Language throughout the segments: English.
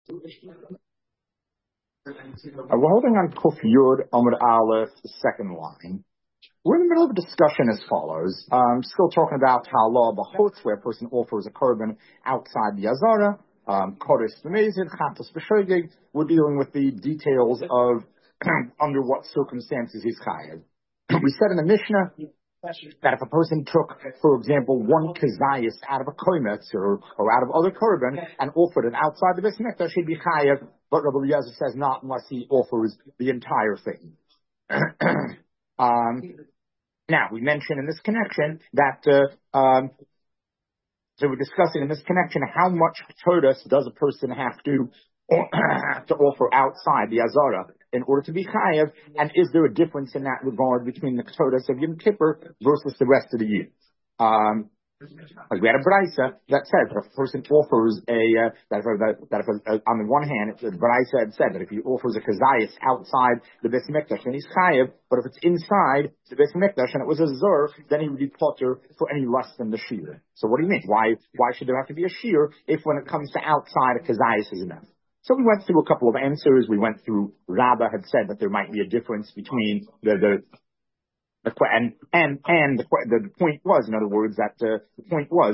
We're holding on Kuf Yud Amud Aleph, the second line. We're in the middle of a discussion as follows. Still talking about halal b'chutz, where a person offers a korban outside the Azara. Kodesh b'mezid, chatos b'shogeg. We're dealing with the details of under what circumstances he's chayav. We said in the Mishnah that if a person took, for example, one kazayas out of a koimetz or out of other korban and offered it outside the Beis Mikdash, he'd be chayav. But Rabbi Eliezer says not unless he offers the entire thing. Now, we mentioned in this connection that, so we're discussing in this connection how much Todas does a person have to offer outside the Azara in order to be chayav, and is there a difference in that regard between the Todas of Yom Kippur versus the rest of the year? Like we had a brayso that said that if a person offers on the one hand, the brayso had said that if he offers a kazayas outside the Beis Mikdash, then he's chayav. But if it's inside the Beis Mikdash and it was a zur, then he would be potter for any less than the shear. So what do you mean? Why should there have to be a shear if when it comes to outside a kazayas is enough? So we went through a couple of answers. We went through Rabbah had said that there might be a difference between the point was, in other words, that the point was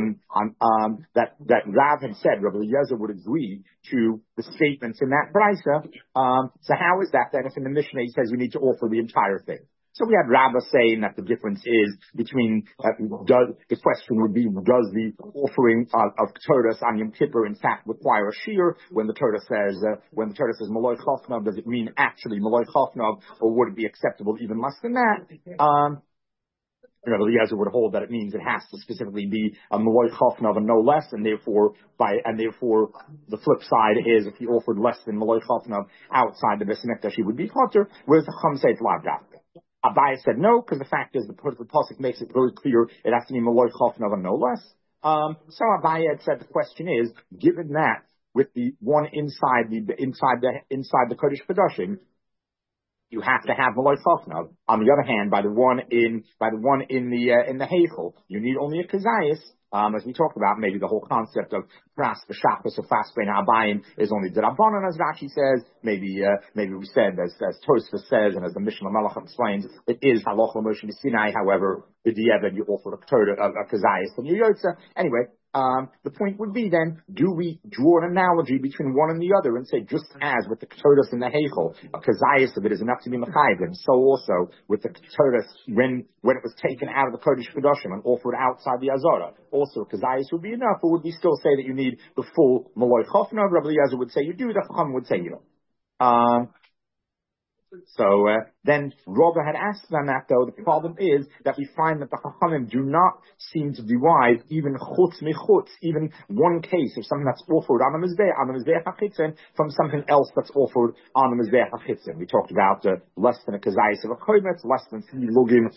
that Rav had said Rabbi Eliezer would agree to the statements in that brayso. So how is that if in the Mishnah he says we need to offer the entire thing? So we had Rabbah saying that the difference is between the question would be, does the offering of Todas on Yom Kippur in fact require a shear? When the Torah says Maloi Chofnav, does it mean actually Maloi Chofnav, or would it be acceptable even less than that? Rabbi Eliezer would hold that it means it has to specifically be a Maloi Chofnav and no less, and therefore the flip side is if he offered less than Maloi Chofnav outside the Beis Mikdash, he would be potter. Whereas the Chum say it's lav dafka. Abaye said no, because the fact is the pasuk makes it very clear it has to be Maloi Chofnav and no less. So Abaye had said the question is, given that with the one inside the Kodesh Kodashim, you have to have Maloi Chofnav. On the other hand, by the one in the Heichel, you need only a kazayas. As we talked about, maybe the whole concept of pras v'shachos or fas bein ha'abayim is only d'Rabbanan, as Rashi says. Maybe we said, as Tosfos says, and as the Mishnah Malach explains, it is halacha Moshe Sinai. However, the diavad you offer a kazayas and you yotza. Anyway, the point would be then, do we draw an analogy between one and the other and say, just as with the Ketores and the Heichel, a kazayas of it is enough to be mechayiv, and so also with the Ketores when it was taken out of the Kodesh Kodashim and offered outside the Azara, also kazayas would be enough, or would we still say that you need the full Maloi Chofnav? Rabbi Eliezer would say you do, the Chacham would say you don't. So then Rava had asked them that, though. The problem is that we find that the Chachamim do not seem to derive even chutz mechutz, even one case of something that's offered on the Mizbeach HaChitzon from something else that's offered on the Mizbeach HaChitzon. We talked about less than a kazayis of a koimetz, less than three lugim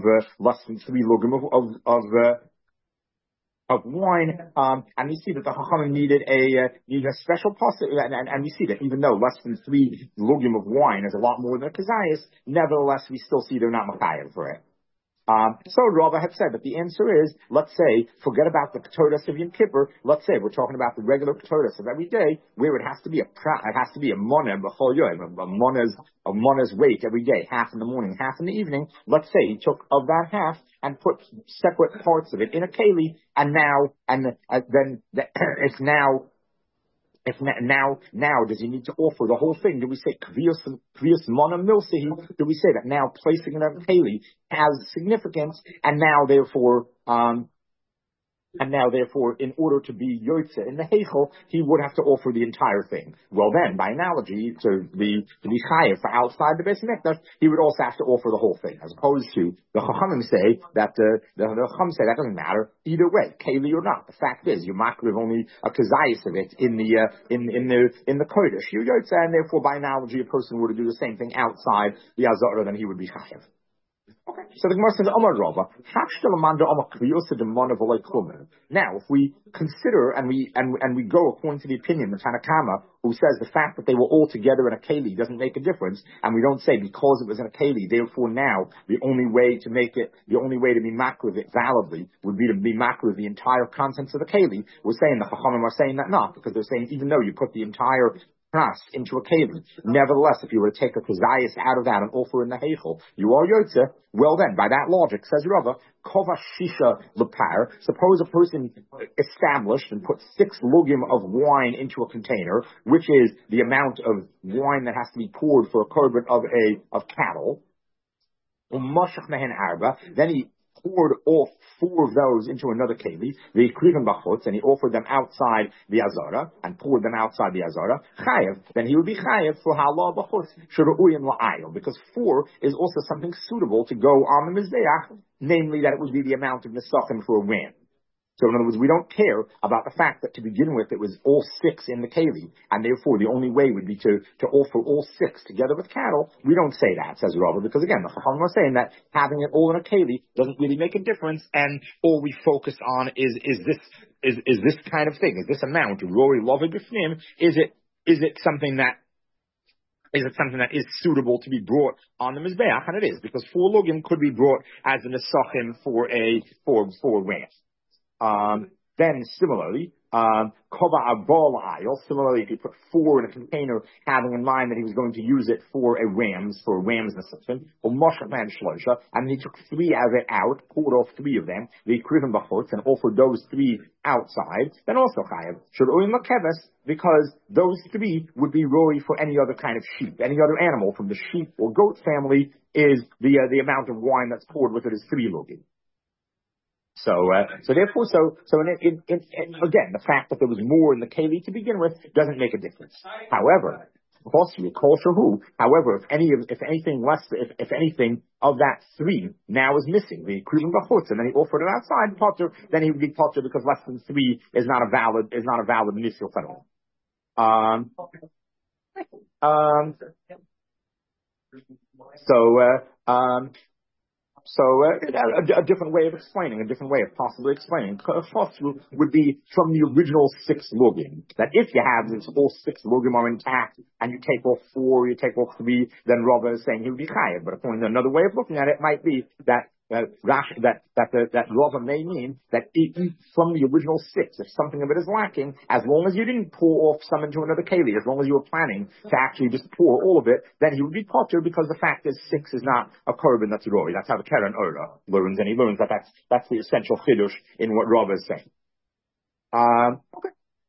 of wine, and we see that the Chachamim needed a special pasuk, and we see that even though less than 3 lugim of wine is a lot more than a kazayas, nevertheless we still see they're not machayev for it. So Rava had said that the answer is, let's say, forget about the Ketores of Yom Kippur. Let's say we're talking about the regular Ketores of every day, where it has to be a monah b'chol yom, a monah's weight every day, half in the morning, half in the evening. Let's say he took of that half and put separate parts of it in a keli, now does he need to offer the whole thing? Do we say kviyos mana milsehi? Do we say that now placing it in a keli has significance, and now therefore, in order to be yotze in the heichel, he would have to offer the entire thing. Well, then, by analogy, to be chayev for outside the Beis Mikdash, he would also have to offer the whole thing, as opposed to the Chachamim say that the Chachamim say that doesn't matter either way, keli or not. The fact is, you makriv only a kazayis of it in the kodesh, you yotze, and therefore, by analogy, a person were to do the same thing outside the azara, then he would be chayev. Okay, so the Gemara says, Amar Rava, now, if we consider and we go according to the opinion of Tanakama, who says the fact that they were all together in a keli doesn't make a difference, and we don't say because it was in a keli, therefore now the only way to be makriv it validly would be to be makriv the entire contents of the keli. We're saying the Chachamim are saying that not, because they're saying even though you put the entire into a keli. Nevertheless, if you were to take a kazayas out of that and offer in the heichel, you are yotze. Well then, by that logic, says Rava, kova shisha lepar. Suppose a person established and put 6 lugim of wine into a container, which is the amount of wine that has to be poured for a korban of cattle. Then he poured off 4 of those into another keli, the kriven bachutz, and he offered them outside the azara, and poured them outside the azara, chayev, then he would be chayev for halah bachutz, shura'uyin la'ayil, because 4 is also something suitable to go on the mizbeach, namely that it would be the amount of nesachim for a ram. So in other words, we don't care about the fact that to begin with it was all 6 in the keli, and therefore the only way would be to offer all 6 together with cattle. We don't say that, says Rava, because again, the Chachamim are saying that having it all in a keli doesn't really make a difference, and all we focus on is this kind of thing, is this amount, Rory Loved B'fnim, is it something that is suitable to be brought on the Mizbeach? And it is, because 4 lugim could be brought as an esachim for ram. Then similarly, kova abol ayil. Similarly, if you put 4 in a container, having in mind that he was going to use it for a ram's nesachim, or moshe man shlosha, and he took 3 of it out, poured off 3 of them, the kriven bachutz, and offered those 3 outside, then also chayav should oim lakeves, because those 3 would be roi for any other kind of sheep, any other animal from the sheep or goat family. Is the amount of wine that's poured with it is 3 lugim. So therefore, again, the fact that there was more in the keli to begin with doesn't make a difference. However, if anything of that 3 now is missing, the kriven bachutz, and then he offered it outside potter, then he would be potter because less than 3 is not a valid mitzvah at all. So a different way of explaining, a different way of possibly explaining, would be from the original 6 lugim. That if you have this all 6 lugim are intact, and you take off 4, you take off 3, then Rava is saying he would be chayav. But according to another way of looking at it, might be that Rava may mean that from the original 6, if something of it is lacking, as long as you didn't pour off some into another keli, as long as you were planning to actually just pour all of it, then he would be potter, because the fact is 6 is not a korban that's roi. That's how the Keren Ora learns, and he learns that that's the essential chiddush in what Rava is saying. Okay.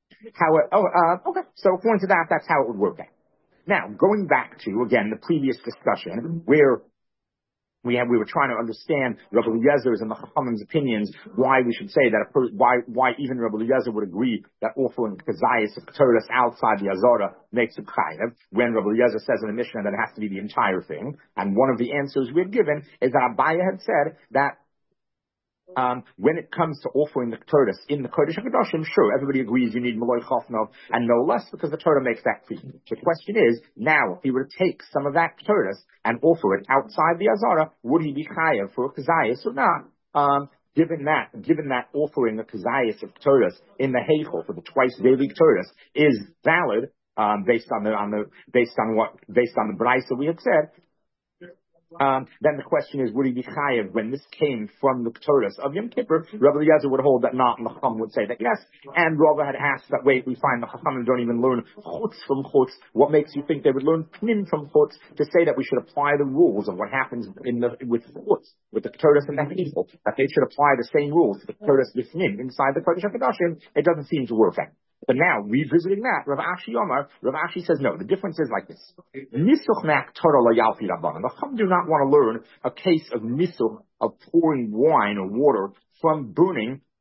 So according to that, that's how it would work out. Now, going back to, again, the previous discussion, where we were trying to understand Rabbi Eliezer's and the Chachamim's opinions, why we should say that why even Rabbi Eliezer would agree that offering kazayas of Keturas outside the Azara makes it chayav, when Rabbi Eliezer says in the Mishnah that it has to be the entire thing. And one of the answers we had given is that Abaye had said that when it comes to offering the Keturas in the Kodesh HaKadoshim, sure, everybody agrees you need Maloi Chofnov and no less, because the Torah makes that clear. The question is, now, if he were to take some of that Keturas and offer it outside the Azara, would he be chayav for a Kazayas or not? Given that offering a Kazayas of Keturas in the Heichel for the twice daily Keturas is valid, based on the Braisa we had said, then the question is, would he be chayav when this came from the Keturas of Yom Kippur? Rabbi Eliezer would hold that not, and the Chacham would say that yes. And Rava had asked that, wait, we find the Chachamim don't even learn chutz from chutz. What makes you think they would learn pnim from chutz to say that we should apply the rules of what happens with chutz, with the Keturas and the people, that they should apply the same rules to the Keturas b'fnim inside the Kodesh HaKadoshim? It doesn't seem to work out. But now, revisiting that, Rav Ashi says no, the difference is like this. Nisuch mak Torah lo yalfi rabbanan. The Chum do not want to learn a case of nisuch, of pouring wine or water from burning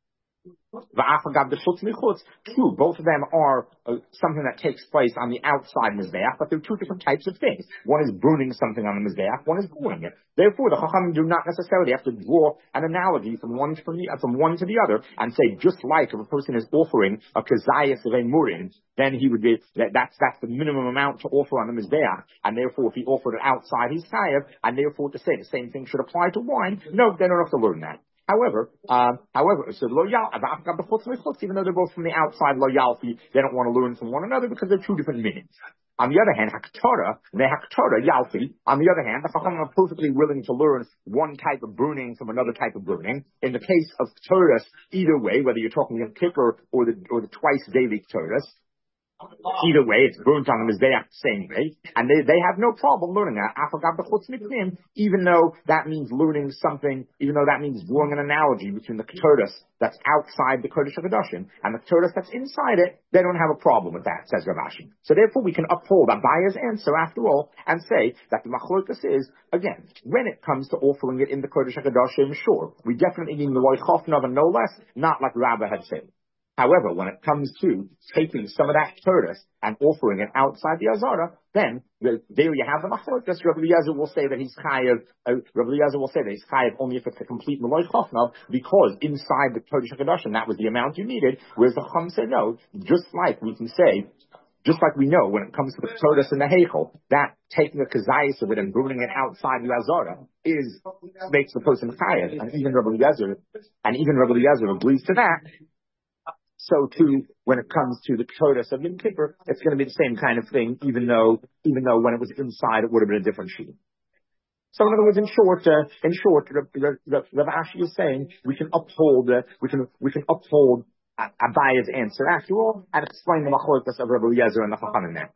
True, both of them are something that takes place on the outside Mizbeach, but they're two different types of things. One is burning something on the Mizbeach, one is burning it. Therefore, the Chachamim do not necessarily have to draw an analogy from one to the other and say, just like if a person is offering a kazayas of a murin, then he would be, that's the minimum amount to offer on the Mizbeach, and therefore if he offered it outside, he's chayav, and therefore to say the same thing should apply to wine, no, they don't have to learn that. However, so lo yal, even though they're both from the outside, lo yalfi, they don't want to learn from one another because they're two different meanings. On the other hand, haktorah yalfi, on the other hand, the Chachamim are perfectly willing to learn one type of burning from another type of burning. In the case of Torahs, either way, whether you're talking Yom Kippur or the twice daily Torahs, either way, it's burnt on the Mizbeach the same way, and they have no problem learning that. Even though that means learning something, even though that means drawing an analogy between the Keturah that's outside the Kodesh HaKadoshim and the Keturah that's inside it, they don't have a problem with that, says Rav Ashi. So therefore, we can uphold Abaya's answer after all and say that the Machlokas is, again, when it comes to offering it in the Kodesh HaKadoshim, sure, we definitely need the Loi Chofnav and no less, not like Rabbah had said. However, when it comes to taking some of that Torah and offering it outside the Azara, then there you have the machlokas. Rabbi Eliezer will say that he's chayav. Rabbi Eliezer will say that he's chayav only if it's a complete Meloi Chofnav, because inside the Kodesh HaKadoshim that was the amount you needed. Whereas the Chum said no. Just like we know when it comes to the Torah and the Heichel, that taking a kazayas of it and bringing it outside the Azara makes the person chayav, and even Rabbi Eliezer agrees to that. So too, when it comes to the Keturah of Yom Kippur, it's going to be the same kind of thing, even though when it was inside, it would have been a different sheet. So in other words, in short, Rav Ashi is saying we can uphold Abaya's answer after all, and explain the machlokas of Rabbi Eliezer and the Chachamim there.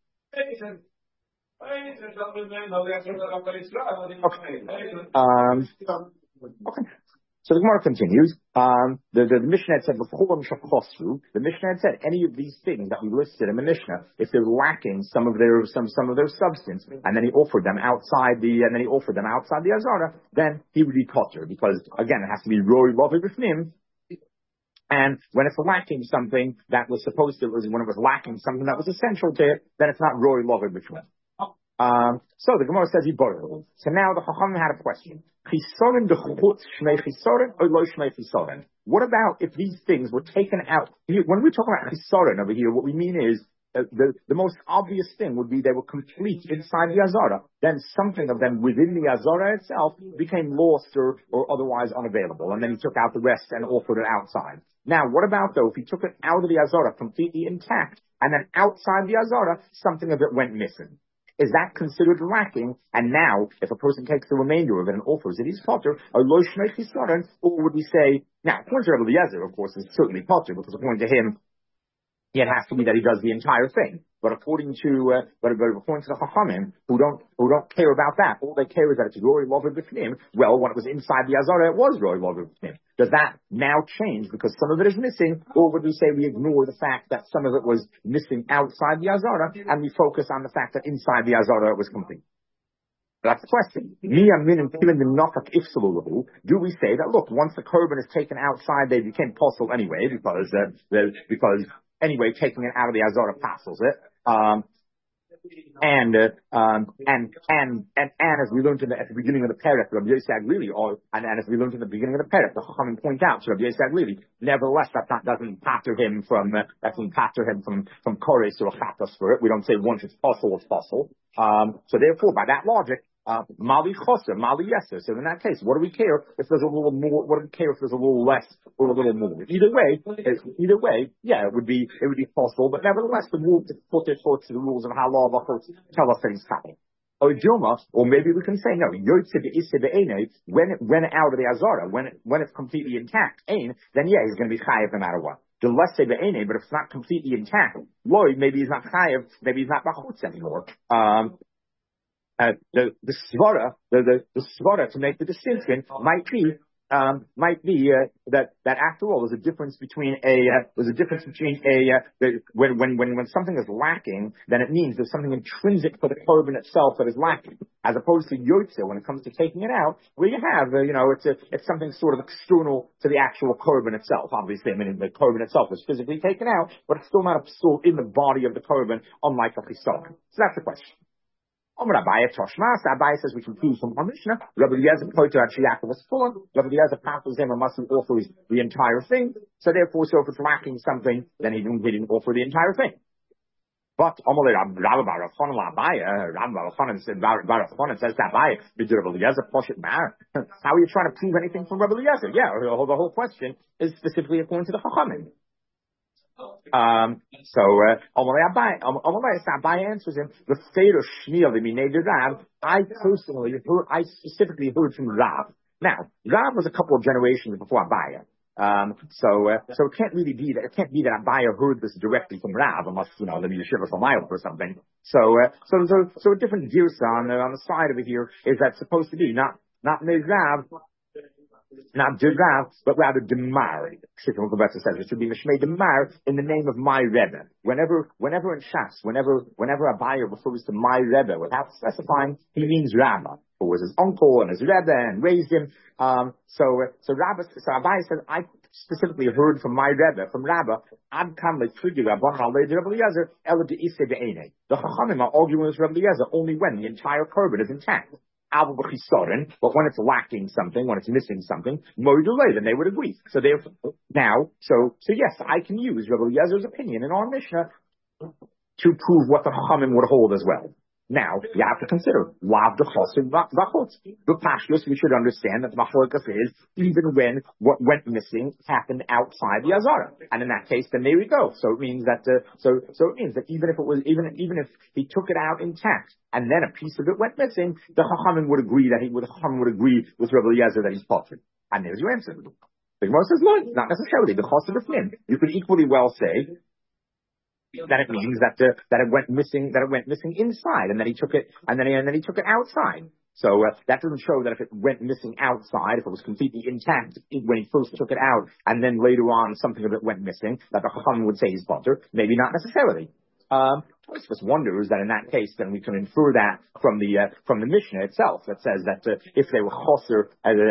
Okay. So the Gemara continues. The Mishnah had said before the Mishnah had said any of these things that we listed in the Mishnah, if they're lacking some of their substance, and then he offered them outside the Azara, then he would be potter, because again it has to be roi lovi b'fnim. And when it's lacking something that was when it was lacking something that was essential to it, then it's not roi lovi b'fnim. So the Gemara says he borrowed. So now the Chachamim had a question. What about if these things were taken out? When we talk about chisorin over here, what we mean is the most obvious thing would be they were complete inside the Azara. Then something of them within the Azara itself became lost or otherwise unavailable, and then he took out the rest and offered it outside. Now, what about though if he took it out of the Azara completely intact, and then outside the Azara something of it went missing? Is that considered lacking? And now, if a person takes the remainder of it and offers it, he's potter, or would we say, now, according to Rabbi Eliezer, of course, is certainly potter, because according to him, it has to be that he does the entire thing. But according to the Chachamim, who don't care about that, all they care is that it's Roi Lover B'fnim. Well, when it was inside the Azara, it was Roi Lover B'fnim. Does that now change because some of it is missing, or would we say we ignore the fact that some of it was missing outside the Azara, and we focus on the fact that inside the Azara it was complete? That's the question. Do we say that, look, once the korban is taken outside, they became possible anyway, because anyway, taking it out of the Azara passes it. And as we learned at the beginning of the Perek, Rabbi Yosef Aglili, and as we learned in the beginning of the Perek, the Chachamim point out to Rabbi Yosef Aglili, nevertheless, that doesn't patter him from Kores or Chatas for it. We don't say once it's possible, it's possible. So therefore, by that logic, Mali Choser, Mali Yeser. So in that case, what do we care if there's a little more? What do we care if there's a little less or a little more? Either way, yeah, it would be possible. But nevertheless, the rules put their thoughts to the rules of halal tell us that it's happening. Or maybe we can say no. When it went out of the Azara, when it's completely intact, then yeah, he's going to be chayav no matter what. The less say but if it's not completely intact, maybe he's not chayav, maybe he's not bachutz anymore. The svara to make the distinction might be might be that after all, there's a difference between when something is lacking, then it means there's something intrinsic for the korban itself that is lacking, as opposed to yotze when it comes to taking it out, where you have it's something sort of external to the actual korban itself. Obviously, I mean the korban itself is physically taken out, but it's still not a soul in the body of the korban, unlike a chisok. So that's the question. Abaye Toshmas, Abaye says we can prove from our Mishnah. Rabbi Eliezer pointed out Yaakov was full. Rabbi Eliezer passes him and mustn't offer the entire thing. So therefore, if it's lacking something, then he didn't offer the entire thing. But Rabbi Baruch says to Abaye, did Rabbi Eliezer push it back? How are you trying to prove anything from Rabbi Eliezer? Yeah, the whole question is specifically according to the Chachamim. Abaye answers him, I specifically heard from Rav. Now, Rav was a couple of generations before Abaye. So it can't really be that, Abaye heard this directly from Rav, unless, the Yeshiva from Iowa or something. So a different girsa on the side of it here is that supposed to be not Rav, not Rav, but rather Demar. Shikha Mukabetza says it should be Mishmei Demar in the name of my Rebbe. Whenever in Shas, whenever Abaye refers to my Rebbe without specifying, he means Rabbah, who was his uncle and his Rebbe and raised him. So Abaye says, I specifically heard from my Rebbe, from Rabbah, Ad Kam Le'Trigi Rabban Alei Rabbi Eliezer Ela De'isei Be'enei. The Chachamim are arguing with Rabbi Eliezer only when the entire korban is intact. But when it's lacking something, when it's missing something, then they would agree. So therefore, yes, I can use Rabbi Eliezer's opinion in our Mishnah to prove what the Chachamim would hold as well. Now, you have to consider, Lav D'Chosir V'Chutz. The Pashtus, we should understand that the Machlokas is, even when what went missing happened outside the Azara. And in that case, then there we go. So it means that, so it means that even if he took it out intact, and then a piece of it went missing, the Chachamim would agree with Rabbi Eliezer that he's potter. And there's your answer. The Gemara says, no, not necessarily. The Chosir B'Fnim. You could equally well say that it means that it went missing inside, and then he took it, and then he took it outside. So that doesn't show that if it went missing outside, if it was completely intact when he first took it out, and then later on something of it went missing, that the Chacham would say he's potter. Maybe not necessarily. Tosfos wonders that in that case, then we can infer that from the Mishnah itself that says that if they were choser,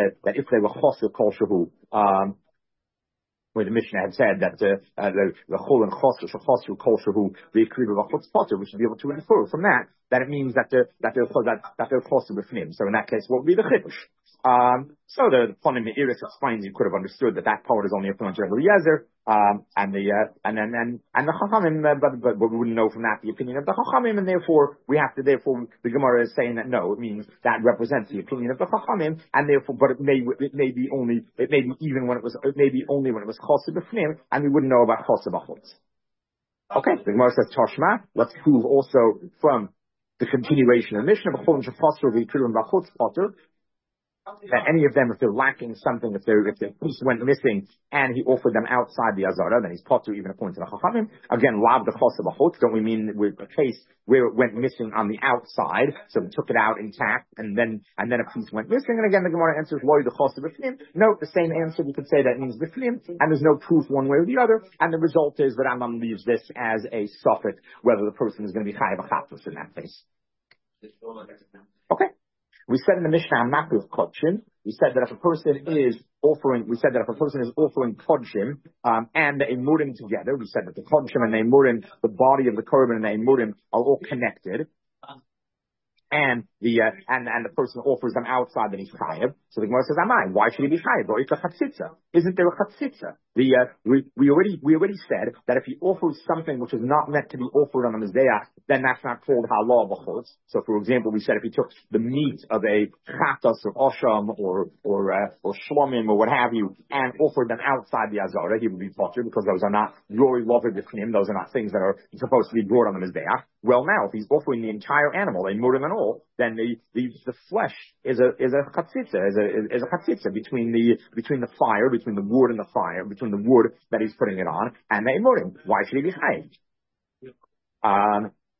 kol shehu, where the Mishnah had said that the chol and choser kol shehu v'ikrivu v'chutz potter, we should be able to infer from that it means that they're choser b'fnim. So in that case, what would be the chiddush? So the Ponim Me'iris explains you could have understood that part is only a point of Rabbi Eliezer, and the Chachamim, but we wouldn't know from that the opinion of the Chachamim, and therefore the Gemara is saying that no, it means that represents the opinion of the Chachamim, and therefore, but it may be only when it was Choser B'Fnim, and we wouldn't know about Choser B'Chutz. Okay, the Gemara says Toshma. Let's prove also from the continuation of the Mishnah, that any of them, if they're lacking something, if their piece went missing and he offered them outside the Azara, then he's potter even according to the Chachamim. Again, lav the choser b'chutz, don't we mean with a case where it went missing on the outside, so we took it out intact, and then a piece went missing, and again the Gemara answers loy the choser b'fnim. No, the same answer, we could say that means b'fnim, and there's no proof one way or the other, and the result is that Rambam leaves this as a suffix, whether the person is going to be chayav achatos in that case. Okay. We said in the Mishnah, Makriv Kodshim, we said that if a person is offering Kodshim, and the Emurim together, we said that the Kodshim and the Emurim, the body of the korban and the Emurim are all connected. And the person offers them outside, then he's chayav. So the Gemara says, "Amai, why should he be chayav? Isn't there a chatzitza?" We already said that if he offers something which is not meant to be offered on the mizbeach, then that's not called halah b'chutz. So, for example, we said if he took the meat of a chatas or osham or shlomim or what have you and offered them outside the azara, he would be potter because those are not yori lover b'fnim. Those are not things that are supposed to be brought on the mizbeach. Well, now if he's offering the entire animal, a murim and all, then the flesh is a chatzitza between the fire, between the wood and the fire, between the wood that he's putting it on and the emurim. Why should he be chayav?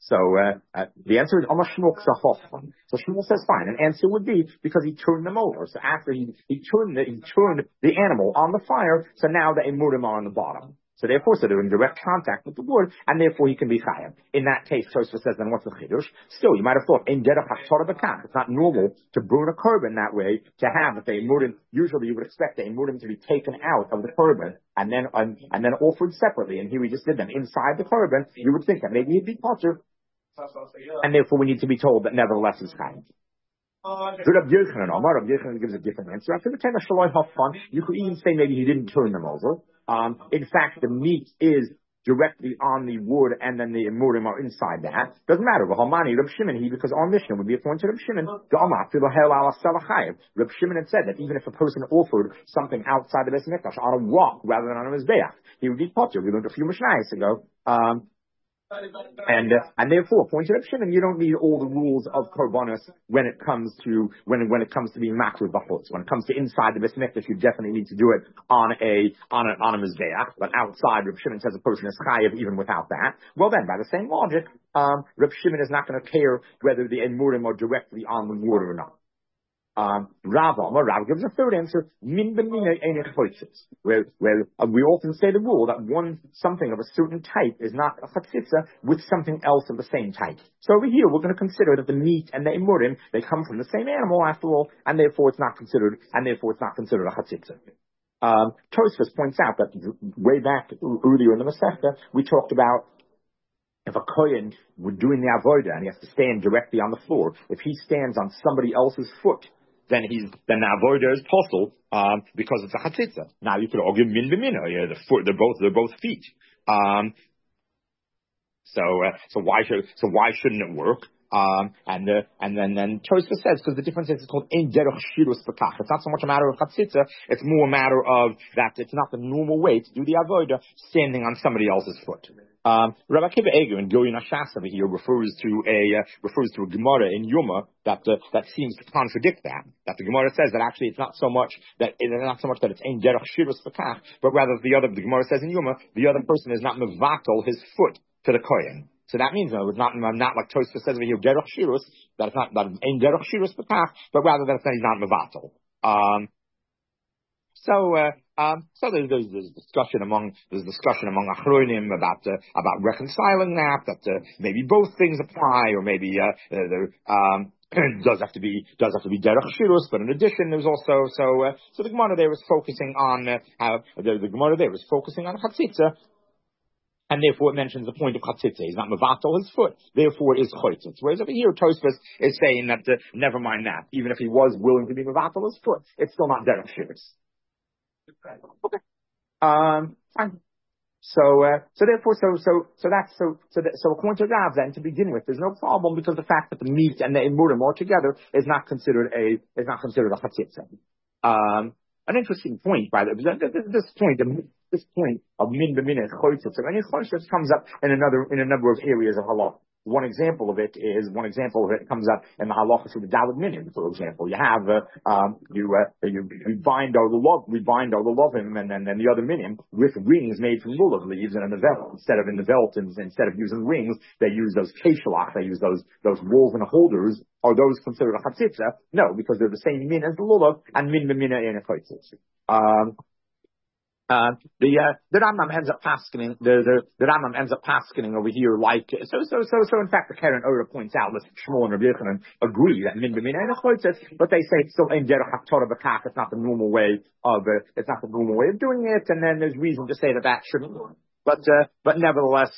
So the answer is Amar Shmuel K'Sachofan. So Shmuel says fine. An answer would be because he turned them over. So after he turned the animal on the fire, so now the emurim are on the bottom. So therefore, so they're in direct contact with the wood, and therefore he can be chayav. In that case, Tosfos says, then what's the chiddush? Still, you might have thought, in derech hachtorah b'kach, it's not normal to burn a korban that way, to have that the emurim, usually you would expect the emurim to be taken out of the korban, and then offered separately, and here we just did them inside the korban. You would think that maybe he'd be potter, and therefore we need to be told that nevertheless he's chayav. Rabbi Yochanan gives a different answer. You could even say maybe he didn't turn them over. In fact, the meat is directly on the wood, and then the emurim are inside that. Doesn't matter. Because our Mishnah would be appointed Reb Shimon. Reb Shimon had said that even if a person offered something outside the Beis Mikdash on a rock rather than on a mizbeach, he would be potter. We learned a few Mishnayos ago. And therefore, pointed Reb Shimon, you don't need all the rules of korbanos when it comes to being makriv b'chutz. When it comes to inside the Beis Mikdash, you definitely need to do it on a mizbeach. But outside, Reb Shimon says a person is chayav even without that. Well, then, by the same logic, Reb Shimon is not going to care whether the emurim are directly on the wood or not. Rav gives a third answer, where we often say the rule that something of a certain type is not a chatzitza with something else of the same type. So over here, we're going to consider that the meat and the emurim, they come from the same animal after all, and therefore it's not considered a chatzitza. Tosfos points out that way back earlier in the Masechta, we talked about if a kohen were doing the avodah and he has to stand directly on the floor, if he stands on somebody else's foot, then the avodah is possible because it's a chatzitza. Now you could argue min b'mina, they're both feet. So why shouldn't it work? And then Tosfos says, because the difference is it's called ein derech shirus b'kach. It's not so much a matter of chatzitza, it's more a matter of that it's not the normal way to do the avodah standing on somebody else's foot. Rabbi Akiva Eiger in Gilyon HaShas over here refers to a Gemara in Yoma that seems to contradict that. That the Gemara says that actually it's not so much that it's ein derech shirus b'kach, but rather the Gemara says in Yoma the other person is not mevatel his foot to the kohen. So that means it's not like Tosfos says over here derech shirus, that it's not ein derech shirus b'kach, but rather that he's not mevatel. So there's discussion among achronim about reconciling that maybe both things apply, or maybe does have to be derech shirus, but in addition there's also so the Gemara there is focusing on the Gemara there is focusing on chatzitza. And therefore it mentions the point of chatzitza. He's not mevatel his foot, therefore it is choitzitz. Whereas over here, Tosfos is saying that never mind that. Even if he was willing to be mevatel his foot, it's still not derech shirus. Okay. Fine. So according to Rav, then to begin with, there's no problem because the fact that the meat and the emurim all together is not considered a chatzitza. An interesting point, by the way, this point of min b'minah choitzitz. I mean, choitzitz comes up in a number of areas of halakha. One example of it comes up in the halachas of the Daled Minim, for example. You have we bind our lulavim and then the other minim with rings made from lulav leaves and a nevel. Instead of using rings, they use those keshelach, they use those woven holders. Are those considered a chatzitza? No, because they're the same min as the lulav, and min b'mina in a chatzitza. The Rambam ends up paskening. The Rambam ends up paskening over here like so. In fact, the Keren Ora points out that Shmuel and Rabbi Yochanan agree that min b'mina ain't a choitzitz, but they say it's still in derech haftorah b'kach. It's not the normal way of doing it, and then there's reason to say that shouldn't work. But nevertheless.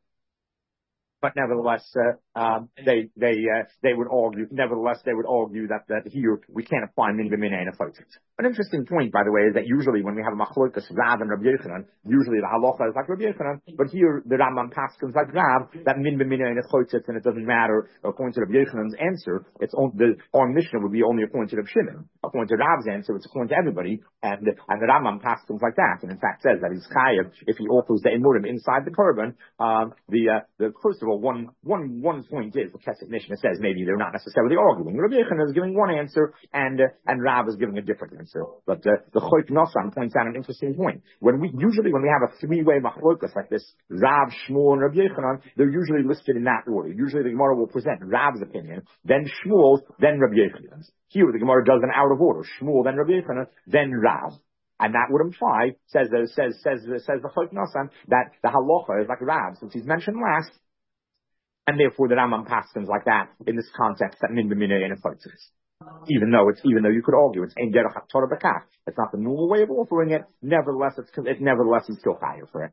They would argue. Nevertheless, they would argue that here we can't apply min b'mina in a choitzitz. An interesting point, by the way, is that usually when we have a machlokas Rav and Rabbi Yochanan, usually the halacha is like Rabbi Yochanan, but here the Rambam paskins like Rav that min b'mina in a choitzitz, and it doesn't matter according to Rabbi Yochanan's answer. Our Mishnah would be only according to Rabbi Shimon. According to Rav's answer, it's according to everybody, and the Rambam paskins like that, and in fact says that he's chayav if he offers the emurim inside the korban. First of of all, one point is the Kesef Mishnah says maybe they're not necessarily arguing. Rabbi Yochanan is giving one answer and Rav is giving a different answer. But the Choyk Nosson points out an interesting point. When we have a three-way machlokas like this, Rav, Shmuel, and Rabbi Yochanan, they're usually listed in that order. Usually the Gemara will present Rav's opinion, then Shmuel's, then Rabbi Yochanan's. Here the Gemara does an out of order: Shmuel, then Rabbi Yochanan, then Rav. And that would imply, says the Choyk Nosson, that the halacha is like Rav, since he's mentioned last, and therefore the Rambam paskins like that in this context that min b'minei and chotzes. Even though you could argue it's ein derech haktorah b'kach, it's not the normal way of offering it. Nevertheless, he's still chayav for it.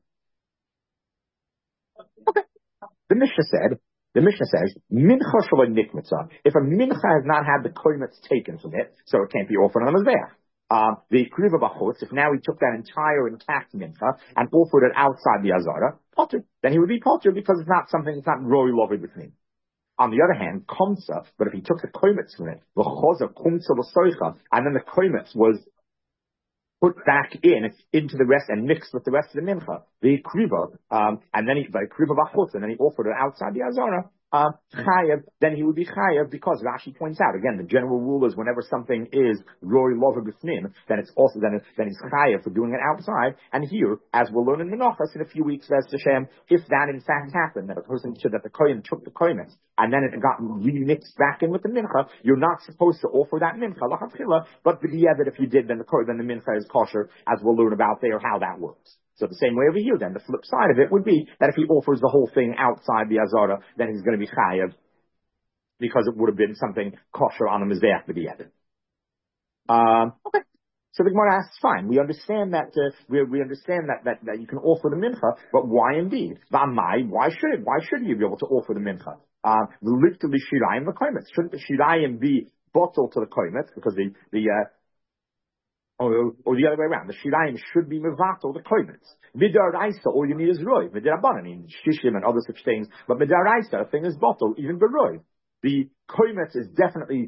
Okay. The Mishnah says, mincha shaloi nikmitza. If a mincha has not had the koimetz taken from it, so it can't be offered on the mizbeach. The kriva b'chutz, if now he took that entire intact mincha and offered it outside the azara, potter, then he would be potter because it's not roi loved with him. On the other hand, komsa, but if he took the koimetz from it, v'choza kumsa l'soicha, and then the koimetz was put back into the rest and mixed with the rest of the mincha, the kriva, and then kriva b'chutz, and then he offered it outside the azara, chayav, then he would be chayav because Rashi points out again the general rule is whenever something is roy lover b'fnim, then it's also then he's chayav for doing it outside. And here, as we'll learn in Menachos in a few weeks, as Hashem, if that in fact happened, that the kohen took the kohemet and then it got remixed back in with the mincha, you're not supposed to offer that mincha lachatchila, but that if you did, then the mincha is kosher, as we'll learn about there how that works. So the same way over here, then the flip side of it would be that if he offers the whole thing outside the azara, then he's going to be chayav because it would have been something kosher on the mizbeach b'di'evet. Okay. So the Gemara asks, fine, we understand that we understand that you can offer the mincha, but why indeed? Why should you be able to offer the mincha? Shouldn't the shirayim be bottled to the koimet because or the other way around, the shirayim should be mevatel the koimetz. Midaraisa, all you need is roy. Midaraban, I mean shishim and other such things, but midaraisa, a thing is bottled even beroy. The koimetz is definitely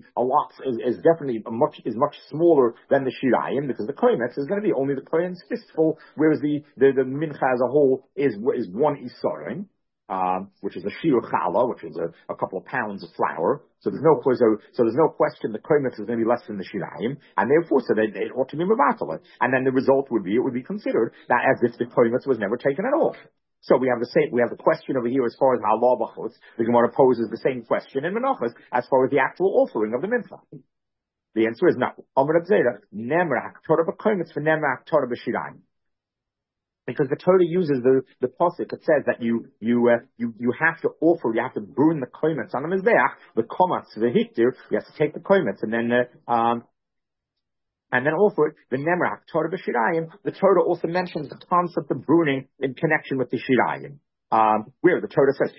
much smaller than the shirayim because the koimetz is going to be only the kohen's fistful, whereas the mincha as a whole is one isarim. Which is a shir challah, which is a couple of pounds of flour. So there's no question the koimetz is going to be less than the shirayim, and therefore they ought to be mevatel. And then the result would be considered that as if the koimetz was never taken at all. So we have the question over here as far as halal b'chutz. The Gemara poses the same question in Menachos as far as the actual offering of the mincha. The answer is no. Amar Abzeda, nemer haktorah b'koimetz for nemer haktorah b'shirayim. Because the Torah uses the pasuk, it says that you have to offer, you have to burn the koimetz on the mizbeach, the komatz, the hiktir, you have to take the koimetz and then offer it. The nemer haktorah b'shirayim. The Torah also mentions the concept of burning in connection with the shirayim. Where the Torah says,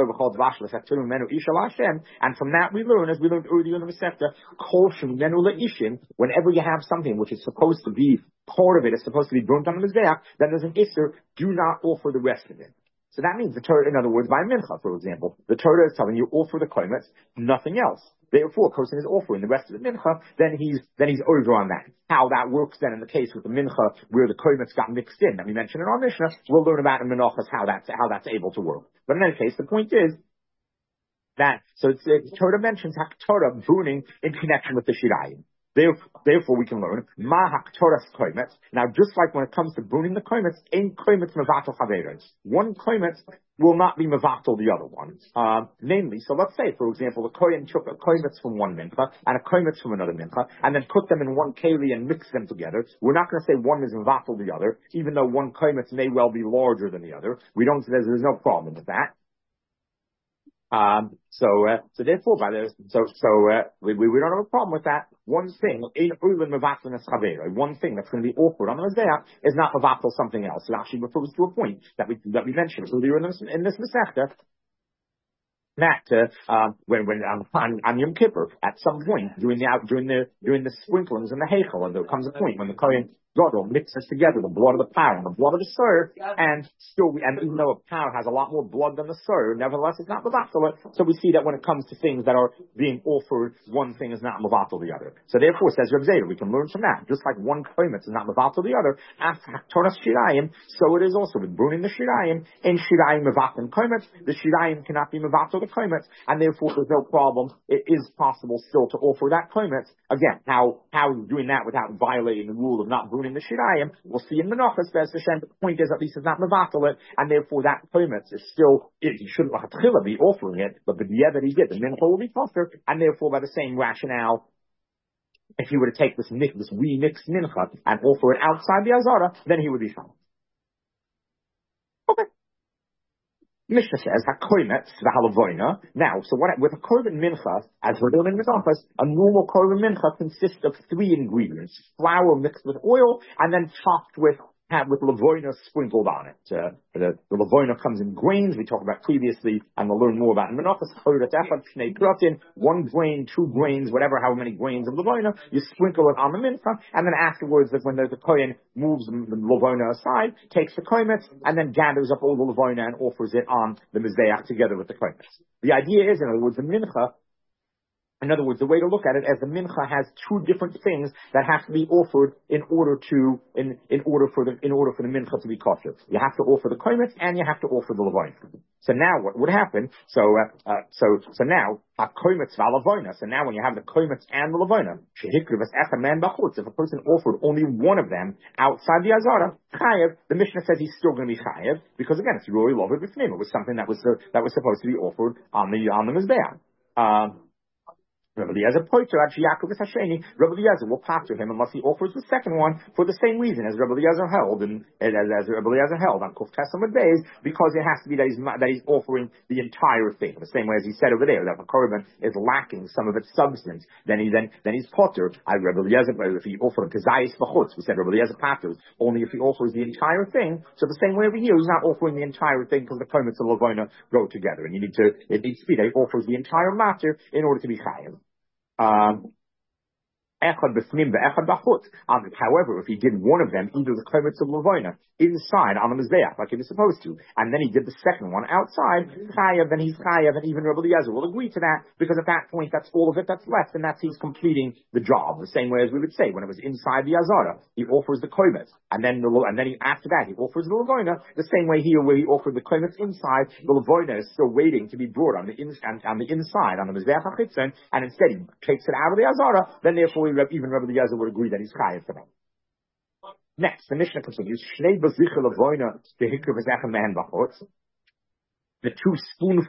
and from that we learn, as we learned earlier in the Masechta, whenever you have something which is supposed to be part of it, is supposed to be burnt on the mizbeach, then there's an isser, do not offer the rest of it. So that means the Torah, in other words, by mincha, for example, the Torah is telling you offer the koimetz, nothing else. Therefore, a person is offering the rest of the mincha, then he's over on that. How that works then in the case with the mincha where the koimetz got mixed in, that we mentioned in our Mishnah, we'll learn about in Menachos how that's able to work. But in any case, the point is that the Torah mentions haktorah burning in connection with the shirayim. Therefore, we can learn ma haktoras koimetz. Now, just like when it comes to burning the koimetz, ein koimetz mevatel chaveros. One koimetz will not be mevatel the other one. Namely, so let's say, for example, the kohen took a koimetz from one mincha and a koimetz from another mincha, and then put them in one keli and mix them together. We're not going to say one is mevatel the other, even though one koimetz may well be larger than the other. There's no problem with that. So therefore, we don't have a problem with that. One thing that's going to be awkward on the mizbeach is not mevatel something else. It actually refers to a point that we mentioned earlier in this Masechta. That when on Yom Kippur, at some point during the sprinklings in the heichal, and there comes a point when the kohen Gadol mixes together the blood of the power and the blood of the sir, and even though a power has a lot more blood than the sir, nevertheless it's not mevatel. So we see that when it comes to things that are being offered, one thing is not mevatel the other. So therefore, says Reb Zera, we can learn from that. Just like one kometz is not mevatel the other, after Torah shirayim, so it is also with burning the shirayim. In shirayim mevatel kometz, the shirayim cannot be mevatel the kometz, and therefore there's no problem. It is possible still to offer that kometz. Again, how doing that without violating the rule of not burning the shirayim, we'll see in Menachos, Be'ez Hashem, the point is at least it's not mevatel it, and therefore that kometz is still, he shouldn't be offering it, but the that he did, the mincha will be kosher, and therefore by the same rationale, if he were to take this remixed mincha and offer it outside the azara, then he would be fine. Okay. Mishnah says, HaKoimetz v'halavoina. Now, so what, with a korban mincha, as we're doing in this office, a normal korban mincha consists of 3 ingredients. Flour mixed with oil, and then topped with lavoina sprinkled on it. The lavoina comes in grains, we talked about previously, and we'll learn more about in Menachos. 1 grain, 2 grains, whatever, however many grains of lavoina, you sprinkle it on the mincha, and then afterwards, when the kohen moves the lavoina aside, takes the kometz, and then gathers up all the lavoina and offers it on the mizbeach together with the kometz. The idea is, in other words, the mincha, in other words, the way to look at it, as the mincha has 2 different things that have to be offered in order for the mincha to be kosher. You have to offer the kometz and you have to offer the lavoina. So now what would happen? So now kometz v'lavoina. So now when you have the kometz and the lavoina, if a person offered only one of them outside the azara, chayev, the Mishnah says he's still going to be chayev because again it's really loved with him. It was something that was supposed to be offered on the mizbeach. Rabbi Eliezer points out Yaakov Hasheni. Rabbi Eliezer will pass to him unless he offers the second one for the same reason as Rabbi Eliezer held, and as Rabbi Eliezer held on Kuf Testament days, because it has to be that he's offering the entire thing. The same way as he said over there that the korban is lacking some of its substance, then he's potter. Rabbi Eliezer, if he offered kazayis b'chutz, we said Rabbi Eliezer patters only if he offers the entire thing. So the same way over here, he's not offering the entire thing because the kometz and lavoina go together, and it needs to be that he offers the entire matter in order to be chayav. However, if he did one of them, either the kometz of lavoina inside on the mizbeach, like he was supposed to, and then he did the second one outside, chayav, then he's chayav, and even Rabbi Eliezer will agree to that, because at that point, that's all of it that's left, and he's completing the job. The same way as we would say, when it was inside the azara, he offers the kometz, and then after that, he offers the lavoina, the same way here, where he offered the kometz inside, the lavoina is still waiting to be brought on the inside, on the mizbeach hachitzon, and instead he takes it out of the azara, then therefore even Rabbi Eliezer would agree that he's chayav for that. Next, the Mishnah continues. The two spoons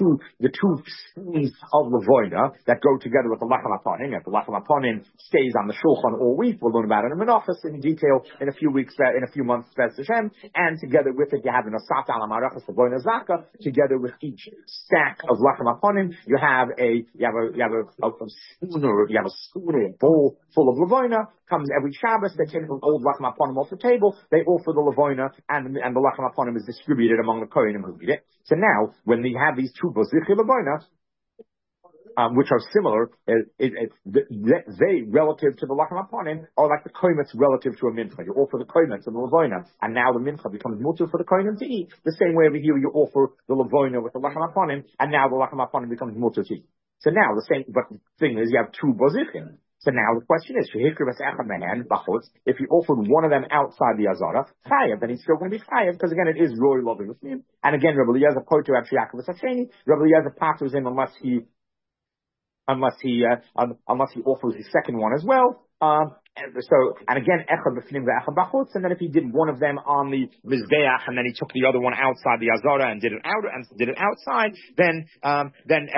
of lavoina that go together with the lechem hapanim. If the lechem hapanim stays on the shulchan all week, we'll learn about it in Menachos in detail in a few months, Be'ez Hashem. And together with it, you have an asat al amarachas lavoina zaka. Together with each stack of lechem hapanim, you have a spoon or a bowl full of lavoina. Comes every Shabbos, they take an old lechem hapanim off the table, they offer the lavoina, and the lechem hapanim is distributed among the kohenim who eat it. So now, when we have these 2 bozichi lavoina, which are similar, they relative to the lechem hapanim are like the kometz relative to a mincha. You offer the kometz and the lavoina, and now the mincha becomes mutter for the kohenim to eat. The same way over here, you offer the lavoina with the lechem hapanim, and now the lechem hapanim becomes mutter to eat. So now but the thing is, you have 2 bozichim. So now the question is, if he offered one of them outside the azara, chayav, then he's still going to be chayav, because again, it is roy loving with him. And again, Rabbi Eliezer pointed to Yaakov Hasheni, Rabbi Eliezer patters him unless he offers the second one as well. And again, echad b'fnim ve'echad b'chutz, and then if he did one of them on the mizbeach, and then he took the other one outside the azara and did it outside, then chayav,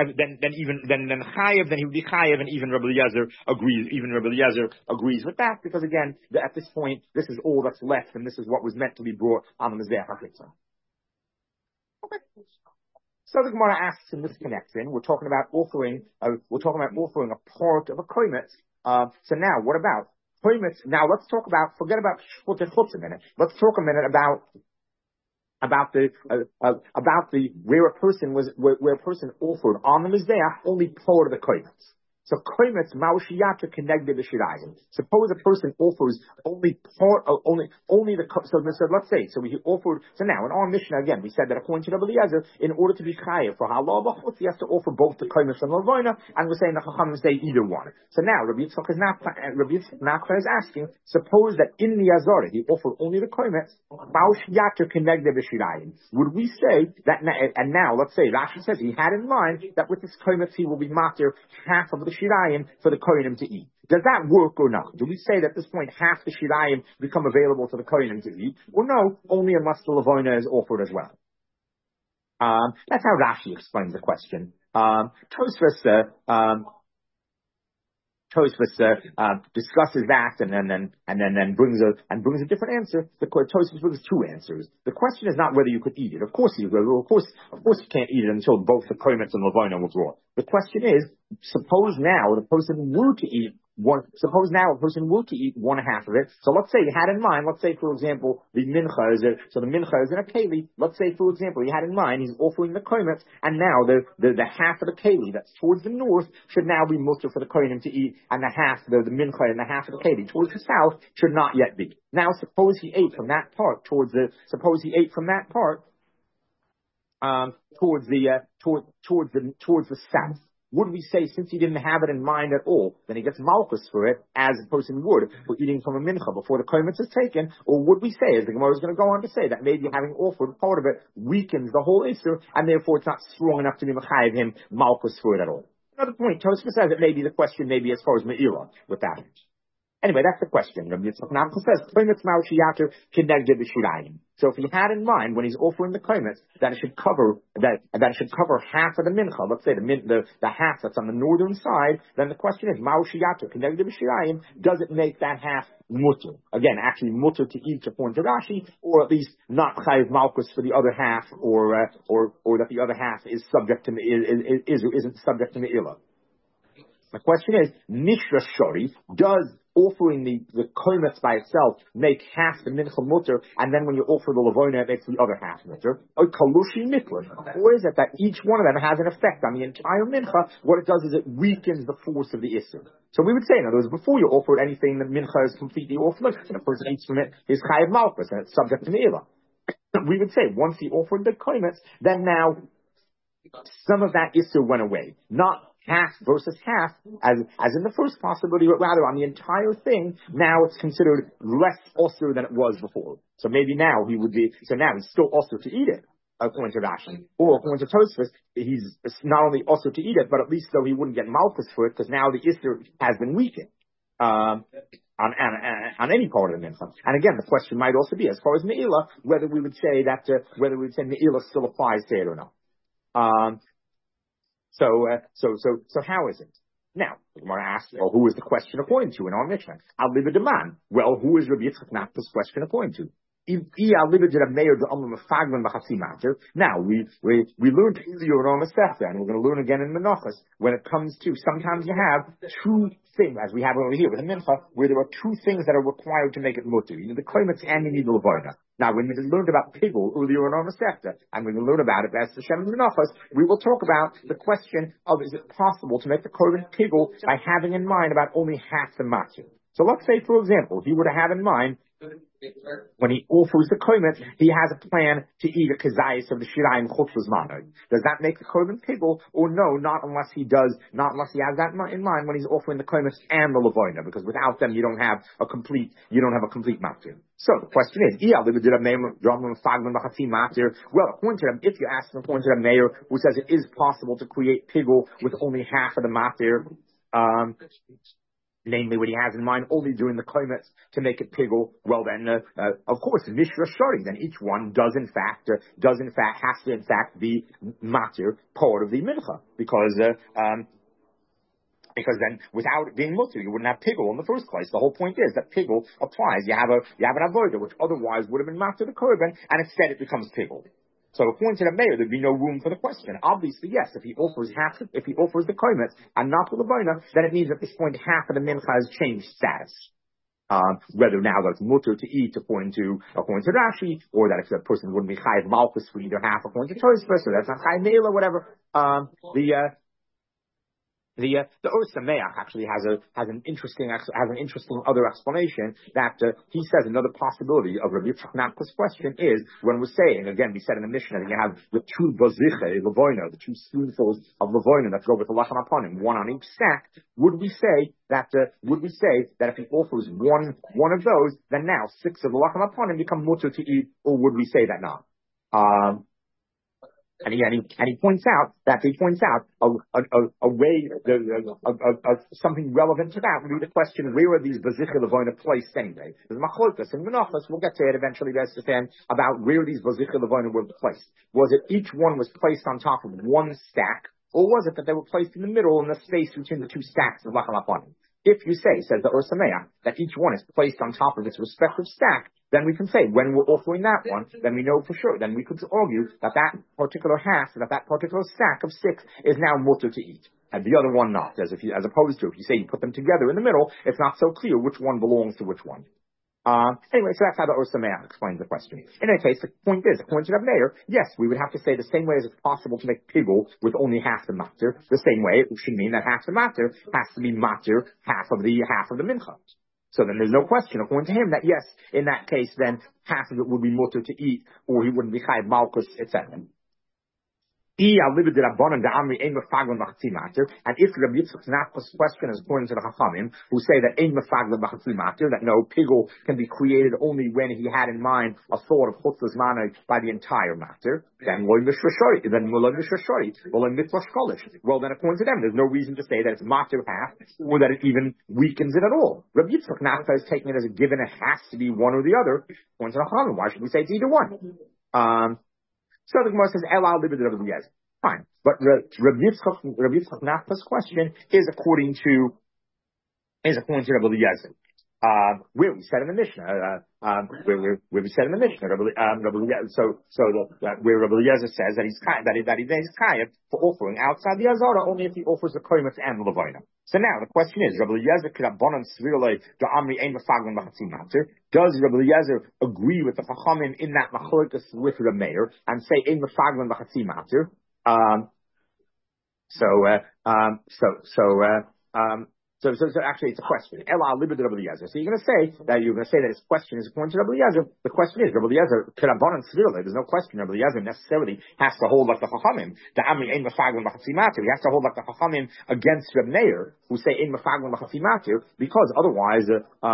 then he would be chayav, and even Rabbi Eliezer agrees with that, because again, at this point, this is all that's left, and this is what was meant to be brought on the mizbeach. Okay. So the Gemara asks in this connection, we're talking about offering a part of a kometz. So now, what about kometz? Now let's talk about, forget about shchut a minute. Let's talk a minute about the where a person offered on the mizbeach only part of the kometz. So koimetz maushiyatra connected the shirayim. Suppose a person offers only part of only the so let's say he offered. So now in our Mishnah again we said that according to Rabbi Eliezer, in order to be chayav for halal b'chutz, he has to offer both the koimetz and lavoina, and we're saying the chachamim say either one. So now Rabbi Yitzchak is asking, suppose that in the azara he offered only the koimetz, maushiyatra connected the shirayim. Would we say that? And now let's say Rashi says he had in mind that with this koimetz he will be matir half of the shirayim for the kohenim to eat. Does that work or not? Do we say that at this point half the shirayim become available for the kohenim to eat? Or no, only unless the lavoina is offered as well? That's how Rashi explains the question. Tosfos discusses that and then brings a different answer. The Tosfos brings two answers. The question is not whether you could eat it. Of course you can't eat it until both the koimetz and lavoina were brought. The question is, suppose now a person were to eat one half of it. So let's say he had in mind, for example, the mincha is in a keli. Let's say, for example, he had in mind he's offering the koimetz, and now the half of the keli that's towards the north should now be mutter for the kohenim to eat, and the mincha and the half of the keli towards the south should not yet be. Now suppose he ate from that part towards the south. Would we say, since he didn't have it in mind at all, then he gets malchus for it, as a person would for eating from a mincha before the koimetz is taken? Or would we say, as the Gemara is going to go on to say, that maybe having offered part of it weakens the whole issur, and therefore it's not strong enough to be mechayev him malchus for it at all? Another point, Tosfos says that maybe the question may be as far as me'ira with that. Anyway, that's the question. Rabbi Yitzchak Nachman says, koimetz maushiyatra connected the shirayim. So if he had in mind when he's offering the koimetz that it should cover half of the mincha, let's say the half that's on the northern side, then the question is maushiyatra connected the shirayim. Does it make that half mutter? Again, actually mutter to eat according to Rashi, or at least not chayiv malchus for the other half, or that the other half is subject to isn't subject to me'ilah. The question is, Mishra Shori, does offering the koimetz by itself make half the mincha mutter, and then when you offer the lavoina, it makes the other half mutter? Or kalushi mikra? Or is it that each one of them has an effect on the entire mincha? What it does is it weakens the force of the issur. So we would say, in other words, before you offer anything, the mincha is completely off limits, and a person eats from it is chayiv malchus, and it's subject to me'ilah. We would say, once he offered the koimetz, then now some of that issur went away. Not half versus half, as in the first possibility, but rather on the entire thing, now it's considered less osur than it was before. So maybe now now he's still osur to eat it, according to Rashi. Or according to Tosfos, he's not only osur to eat it, but at least though he wouldn't get malchus for it, because now the issur has been weakened. On any part of the mincha. And again, the question might also be, as far as me'ilah, whether we would say me'ilah still applies to it or not. So how is it? Now, the Gemara asks, well, who is the question according to in our Mishnah? Al-Liba Deman. Well, who is Rabbi Yitzchak Nachman's question according to? Now, we learned earlier in our Masechta, and we're going to learn again in Menachos, when it comes to, sometimes you have two things, as we have over here with the Mincha, where there are two things that are required to make it mutter. You need the koimetz and you need the lavoina. Now, when we learned about pigul earlier in our Masechta, and when we learn about it as the Shem Menachos, we will talk about the question of, is it possible to make the korban pigul by having in mind about only half the matzah? So let's say, for example, he were to have in mind, when he offers the koimetz, he has a plan to eat a kazayis of the shirayim chutz l'zmanoi. Does that make the korban pigul? Or no, not unless he has that in mind when he's offering the koimetz and the lavoina, because without them you don't have a complete matzah. So the question is, well, according to them, if you ask them, according to the mayor who says it is possible to create pigul with only half of the matzah, namely what he has in mind only doing the koimetz to make it pigul, well then, of course, mishra shari, then each one has to be matir, part of the mincha, because then without it being mutter, you wouldn't have pigul in the first place. The whole point is that pigul applies. You have an avodah, which otherwise would have been matir the korban, and instead it becomes pigul. So according to the mayor, there'd be no room for the question. Obviously, yes, if he offers the koimetz and not the lavoina, then it means at this point half of the mincha has changed status. Whether now that's mutter to eat according to Rashi, or that if the person wouldn't be chayiv malchus for either half according to Tosfos, so that's not chayiv meila, whatever. The Or Sameach actually has an interesting other explanation that he says another possibility of Rabbi Yitzchak Nachman's question is when we're saying, again, we said in the Mishnah that you have the two baziche levoina, the two spoonfuls of levoina that go with the lachem aponim, one on each stack. Would we say that if he offers one of those, then now 6 of the lachem aponim become mutter to eat, or would we say that not? And he points out a way, something relevant to that would be the question, where are these baziche levoina placed anyway? There's machlokas and menachos, we'll get to it eventually, about where these baziche levoina were placed. Was it each one was placed on top of one stack, or was it that they were placed in the middle in the space between the two stacks of lachem aponim? If you say, says the Or Sameach, that each one is placed on top of its respective stack, then we can say, when we're offering that one, then we know for sure. Then we could argue that particular half, that particular stack of 6 is now mutter to eat, and the other one not. As opposed to, if you say you put them together in the middle, it's not so clear which one belongs to which one. Anyway, so that's how the Or Sameach explains the question. In any case, the point is, according to Rav Meir, yes, we would have to say the same way as it's possible to make pigul with only half the matter, the same way it should mean that half the matter has to be matter half of the mincha. So then there's no question, according to him, that yes, in that case, then half of it would be mutter to eat, or he wouldn't be chayav malchus, etc. And if Rabbi Yitzchak Nachman's question is according to the Chachamim, who say that ein mefagla b'chatzi matir, that no pigul can be created only when he had in mind a thought of chutzlas manai by the entire matter, then well, then according to them, there's no reason to say that it's matir half, or that it even weakens it at all. Rabbi Yitzchak Nachman is taking it as a given; it has to be one or the other. According to the Chachamim, why should we say it's either one? So the Gemara says, Elal libid Rabbi Eliezer. Fine. But Rabbi Yitzchak Nachman's question is according to Rabbi Eliezer. Where we said in the Mishnah, where we said in the Mishnah, where Rabbi Eliezer says that he's chayav for offering outside the Azara only if he offers the koimus and the levoina. So now the question is, Rabbi Eliezer does Rabbi Eliezer agree with the Chachamim in that machlokas with Rav Meir and say ein mefaglan b'chatzi matir? So actually it's a question. Ela libid Rabbi Eliezer. So you're going to say that his question is according to Rabbi Eliezer. The question is, Rabbi Eliezer k'rabbanan svirle. There's no question. Rabbi Eliezer necessarily has to hold like the Chachamim. The Amri ein mefaglan b'chatzi matir. He has to hold like the Chachamim against Rav Meir, who say ein mefaglan b'chatzi matir, because otherwise,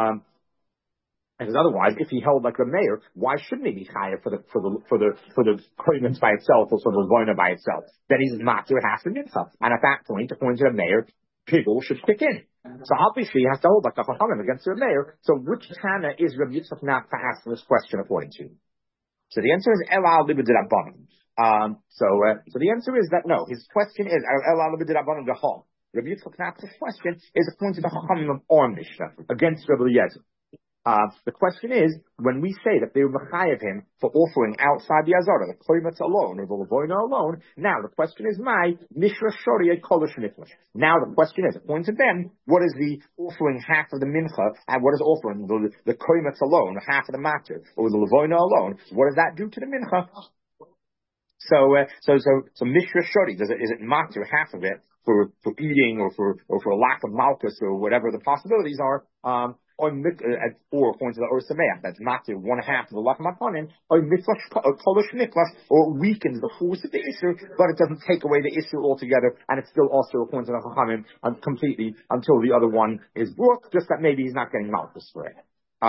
if he held like Rav Meir, why shouldn't he be chayav for the koyimens by itself or for the levoina by itself? Then he's matir half the mitzvah, and at that point, according to Rav Meir, people should kick in. So obviously he has to hold like the Chachamim against Rav Meir. So which Tana is Rabbi Yitzchak Nachman asking this question according to? So the answer is Elal libid Rabbanan. So the answer is that no. His question is Elal libid Rabbanan gahom. Rabbi Yitzchak Nachman's question is according to the Chachamim of Or Mishnah against Rabbi Eliezer. The question is, when we say that they were mechayev him for offering outside the Azara, the koimetz alone, or the levoina alone, now the question is, my mishra shori kolish niflash. Now the question is, according to them, what is the offering half of the mincha, and what is offering the koimetz alone, half of the matir, or the levoina alone? What does that do to the mincha? So mishra shori, is it matir half of it for eating or for a lack of malchus or whatever the possibilities are? Or according to the Or Sameach, that's matir 1/2 of the lachem aponim, or kolish niklas, or weakens the force of the issur, but it doesn't take away the issur altogether, and it's still also according to the Chachamim completely until the other one is brought, just that maybe he's not getting malchus for it.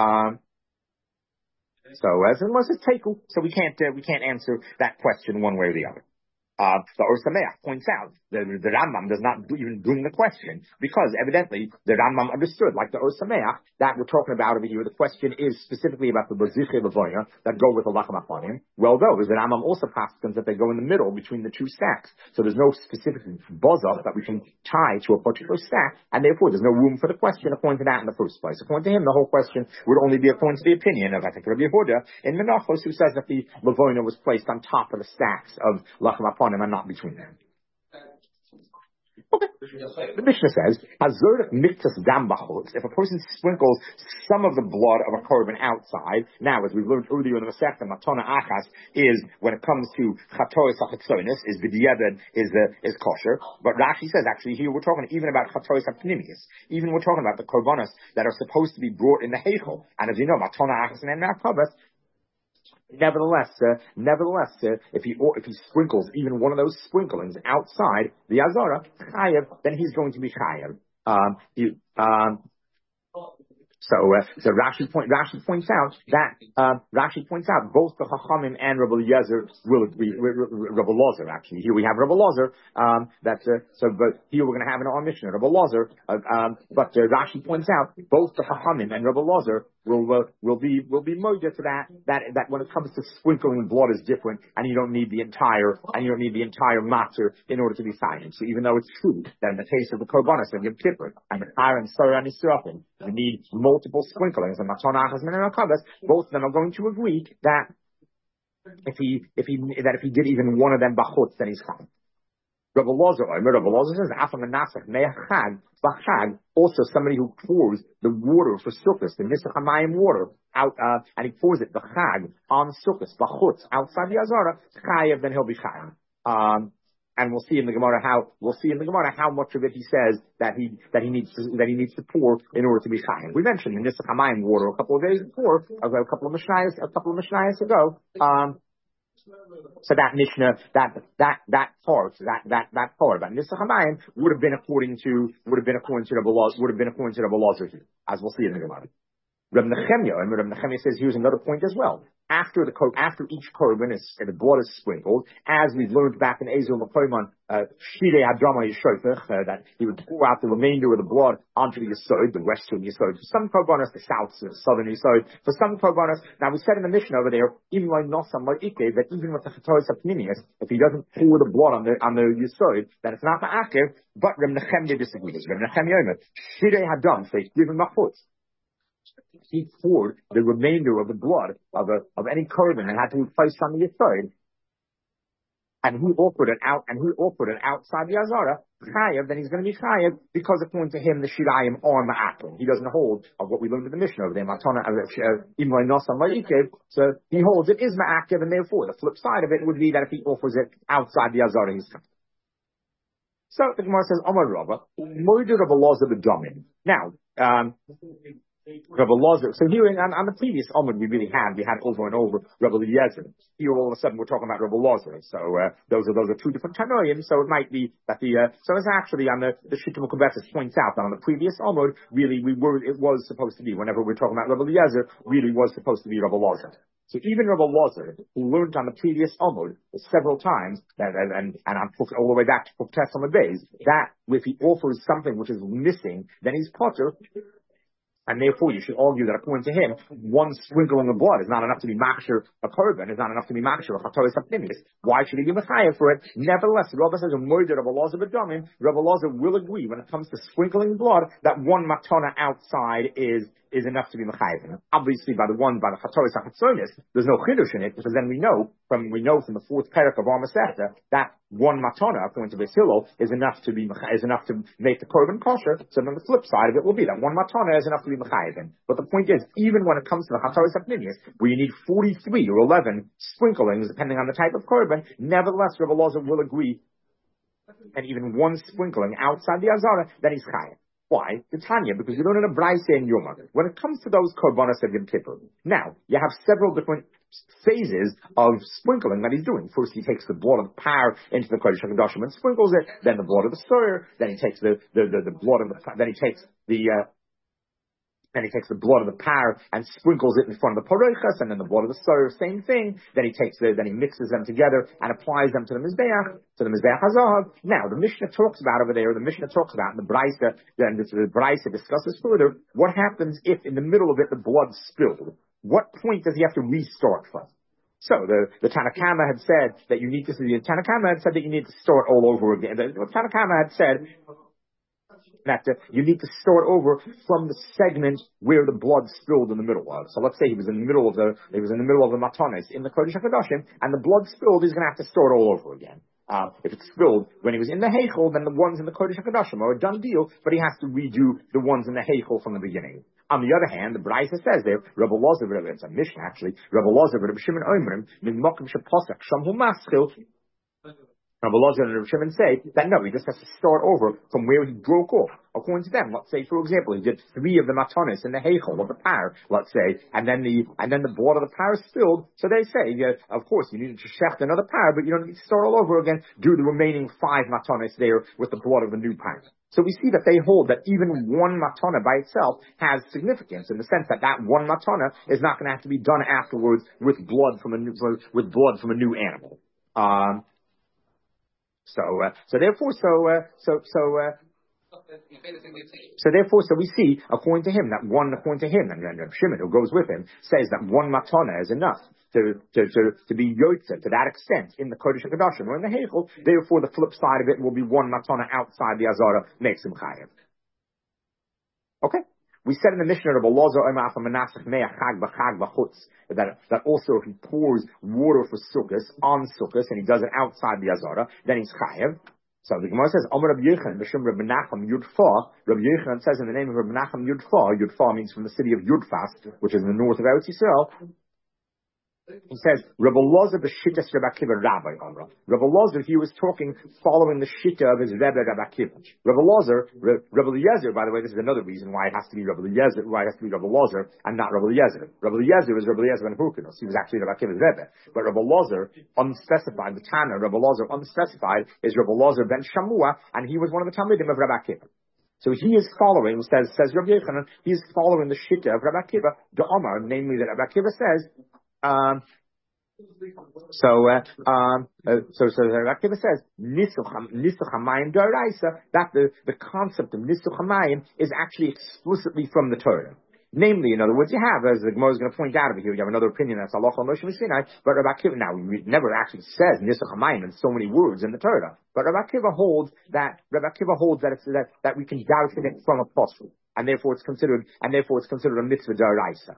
Unless it's tekel, so we can't answer that question one way or the other. The Or Sameach points out that the Rambam does not even bring the question, because evidently the Rambam understood, like the Or Sameach, that we're talking about over here. The question is specifically about the baziche levoina that go with the lachem aponim. Well, though, the Rambam also passes that they go in the middle between the two stacks, so there's no specific buzzer that we can tie to a particular stack, and therefore there's no room for the question according to that in the first place. According to him, the whole question would only be according to the opinion of, I think, Rabbi Yehuda in Menachos, who says that the levoina was placed on top of the stacks of lachem aponim and not between them. Okay. The Mishnah says, if a person sprinkles some of the blood of a korban outside, now as we've learned earlier in the Masechta, matana achas is when it comes to chatois hachitzonis, is b'diavad, is kosher. But Rashi says actually here we're talking even about chatois hapnimius. Even we're talking about the korbanos that are supposed to be brought in the heichel. And as you know, matana achas and nakavas. Nevertheless, if he sprinkles even one of those sprinklings outside the azara chayav, then he's going to be chayav. So Rashi points out that both the Chachamim and Rabbi Eliezer will agree. Rabbi Lozer actually. Here we have Rabbi Lozer. But here we're going to have an our Mishnah, Rabbi Lozer. But Rashi points out both the Chachamim and Rabbi Lozer will be moja to that when it comes to sprinkling blood is different, and you don't need the entire matzah in order to be silent. So even though it's true that in the case of the korbanos and Yom Kippur and the Chayr and Sorah and Yisrafim, you need multiple sprinklings and Matzon Achas and Akavas, both of them are going to agree that if he did even one of them bachutz, then he's fine. Rabbi Lozer says, also somebody who pours the water for sukkahs, the Nisach HaMayim water, out, and he pours it, the chag, on sukkahs, bachutz, outside the azara, chayav, then he'll be chayav. And we'll see in the Gemara how much of it he says that he needs to pour in order to be chayav. We mentioned the Nisach HaMayim water a couple of days before, a couple of mishnayos ago. So that Mishnah, that part about Nisach HaMayim would have been according to Rabbi Lozer, as we'll see in the Gemara. Rabbi Nechemia says here's another point as well. After each korban the blood is sprinkled, as we've learned back in Ezel Makoman, Shirei Hadrama Yishofech, that he would pour out the remainder of the blood onto the Yesod, the western Yesod. For some korbanos, the southern Yesod. For some korbanos, now we said in the Mishnah over there, even like Nosam like Ike, that even with the Chatois Apnimius, if he doesn't pour the blood on the Yesod, then it's not Ma'akev. But Rabbi Nechemia disagrees. Rabbi Nechemia Yomer, Shirei Hadram, so he's given Machutz. He poured the remainder of the blood of any korban and had to be placed on the Yesod, and he offered it outside the Azara, chayav, then he's going to be chayav, because according to him, the shirayim are ma'akim. He doesn't hold of what we learned in the Mishnah over there, matana, imlay nosam la'ikev, so he holds it is ma'akim, and therefore the flip side of it would be that if he offers it outside the Azara, he's chayav. So the Gemara says, Amar Rabba, moidu Rabbi Lozer b'damin. Now, Rabbi Lozer. So here on the previous Amud we had over and over Rabbi Eliezer. Here all of a sudden we're talking about Rabbi Lozer. So those are two different Tanoim. So it might be that so it's actually on the Shittim Kubetzis points out that on the previous Amud really it was supposed to be, whenever we're talking about Rabbi Eliezer, really was supposed to be Rabbi Lozer. So even Rabbi Lozer, who learned on the previous Amud several times, and all the way back to Puktes Amud Beis, that if he offers something which is missing, then he's potter. And therefore, you should argue that according to him, one sprinkling of blood is not enough to be machshir a korban, is not enough to be machshir a chatois hapnimis. Why should he be mechayev for it? Nevertheless, Rabbi says a murder of Rabbi Lozer b'damin. Rabbi Lozer will agree when it comes to sprinkling blood that one matana outside is enough to be mechayev. Obviously, by the chatois hapnimius, there's no chidush in it, because then we know from the fourth parak of our Masechta that one matana, according to Beis Hillel, is enough to make the korban kosher. So then the flip side of it will be that one matana is enough to be mechayev. But the point is, even when it comes to the chatois hapnimius, where you need 43 or 11 sprinklings, depending on the type of korban, nevertheless, Rabbi Lozer will agree, and even one sprinkling outside the azara, then he's chayev. Why? The Tanya, because you learn in a Braisa in Yoma. When it comes to those korbanos of Yom Kippur, now you have several different phases of sprinkling that he's doing. First, he takes the blood of the par into the Kodesh HaKadoshim and sprinkles it. Then the blood of the soyer. Then he takes the blood of the. Then he takes the blood of the par and sprinkles it in front of the parochas, and then the blood of the soyer, same thing. Then he mixes them together and applies them to the mizbeach hazahav. Now the Mishnah talks about over there. The Mishnah talks about in the Braisa. Then the Braisa discusses further what happens if in the middle of it the blood spilled. What point does he have to restart from? So the Tanakama had said that you need to start all over again. The Tanakama had said that you need to start over from the segment where the blood spilled in the middle of. So let's say he was in the middle of the matanis in the Kodesh HaKadoshim, and the blood spilled. He's going to have to start all over again. If it's spilled when he was in the Heichel, then the ones in the Kodesh HaKadoshim are a done deal, but he has to redo the ones in the Heichel from the beginning. On the other hand, the Braisa says there, Rabbi Lozer, it's a Mishnah actually, Rabbi Lozer, Rabbi Shimon Oimrim, Min Mokim Sheposek Shamhu Maschil, Rabbi Lozer and Rabbi Shimon say that no, he just has to start over from where he broke off. According to them, let's say, for example, he did 3 of the matonis in the heichel of the par, let's say, and then the blood of the par spilled. So they say, of course, you need to shecht another par, but you don't need to start all over again. Do the remaining 5 matonis there with the blood of the new par. So we see that they hold that even one matana by itself has significance in the sense that one matana is not going to have to be done afterwards with blood from a new animal. So therefore, we see, according to him, and Shimon, who goes with him, says that one matana is enough to be yotze to that extent in the Kodesh HaKadoshim or in the Heichel. Therefore, the flip side of it will be one matana outside the Azara makes him chayev. Okay. We said in the Mishnah of that also if he pours water for Sukkos on Sukkos and he does it outside the Azara, then he's chayev. So the Gemara says, Amar Rabbi Yochanan, B'Shem Rabbi Nachum Yudfa. Rabbi Yochanan says in the name of Rabbi Nachum Yudfa. Yudfa means from the city of Yudfas, which is in the north of Eretz Yisrael. He says, Rabbi Lozer b'shittas Rabbi Akiva Rabbi Amra. Rabbi Lozer, he was talking following the shitta of his Rebbe Rabbi Akiva. Rabbi Lozer, Rabbi Eliezer, by the way, this is another reason why it has to be Rabbi Eliezer, why it has to be Rabbi Lozer and not Rabbi Eliezer. Rabbi Eliezer is Rabbi Eliezer ben Hurkinos. He was actually Rabbi Akiva's Rebbe. But Rabbi Lozer, unspecified, the Tana, Rabbi Lozer, unspecified, is Rabbi Lozer ben Shamua, and he was one of the Talmidim of Rabbi Akiva. So he is following, says Rabbi Yochanan, he is following the shitta of Rabbi Akiva, the Omar, namely that Rabbi Akiva says, so Rabbi Akiva says Nisuch Hamayim D'Oraisa, that the concept of Nisuch Hamayim is actually explicitly from the Torah. Namely, in other words, you have, as the Gemara is going to point out over here, you have another opinion that's Allah al Moshe Sinai, but Rabbi Akiva, now, it never actually says Nisuch Hamayim in so many words in the Torah, but Rabbi Akiva holds that it's that we can doubt it from a apostle, and therefore it's considered a mitzvah D'Oraisa.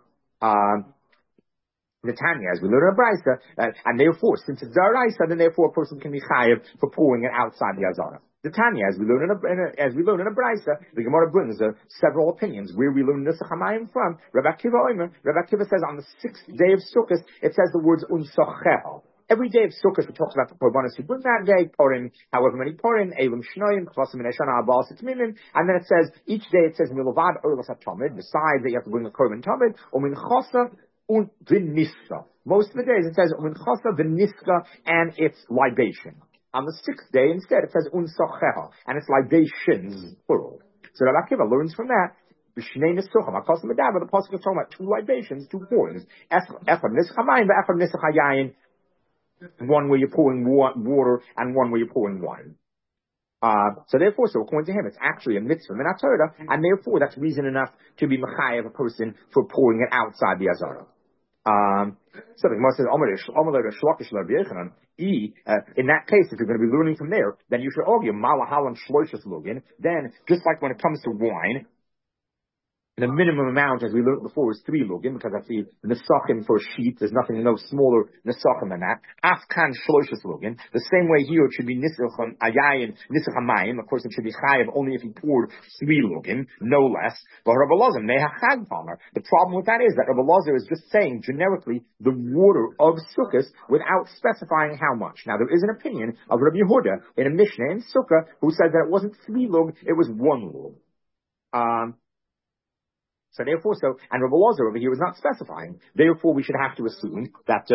The Tanya, as we learn in Braisa, and therefore, since it's D'Oraisa, then therefore a person can be chayev for pouring it outside the Azara. The Tanya, as we learn in a Braisa, the Gemara brings several opinions where we learn Nisuch Hamayim from. Rabbi Akiva says on the 6th day of Sukkot, it says the words unsocheha. Every day of Sukkot, it talks about the korbanos who bring that day, pouring however many pouring, elim shnoim, kvasim in eshana abal sitmimim, and then it says each day it says milovad oilas hatomid. Besides that, you have to bring the korban tomid, umin chosa. Most of the days it says Unchasa v'niska and its libation. On the 6th day instead it says Unsocheha and its libations, plural. So Rabbi Akiva learns from that. B'shnei nisucham, Akos Medava, the pasuk is talking about 2 libations, 2 pourings. Echad nisach hamayim, v'echad nisach hayayin. One where you're pouring water and one where you're pouring wine. So according to him, it's actually a mitzvah min HaTorah, and therefore that's reason enough to be mechayev a person for pouring it outside the Azara. So the Gemara says, in that case, if you're going to be learning from there, then you should argue malahalan shloishas lugin. Then, just like when it comes to wine, the minimum amount, as we learned before, is 3 lugim, because that's the nesachim for a sheet. There's no smaller nesachim than that. Afkan shloishas lugim. The same way here, it should be nisuch hamayim. Of course, it should be chayav only if he poured 3 lugim, no less. But Rabbi Lozer, nehachag palmer. The problem with that is that Rabbi Lozer is just saying generically the water of Sukkot without specifying how much. Now, there is an opinion of Rabbi Yehuda in a Mishnah in Sukkah who says that it wasn't 3 lug, it was 1 lug. And Rabbi Lozer over here was not specifying. Therefore, we should have to assume that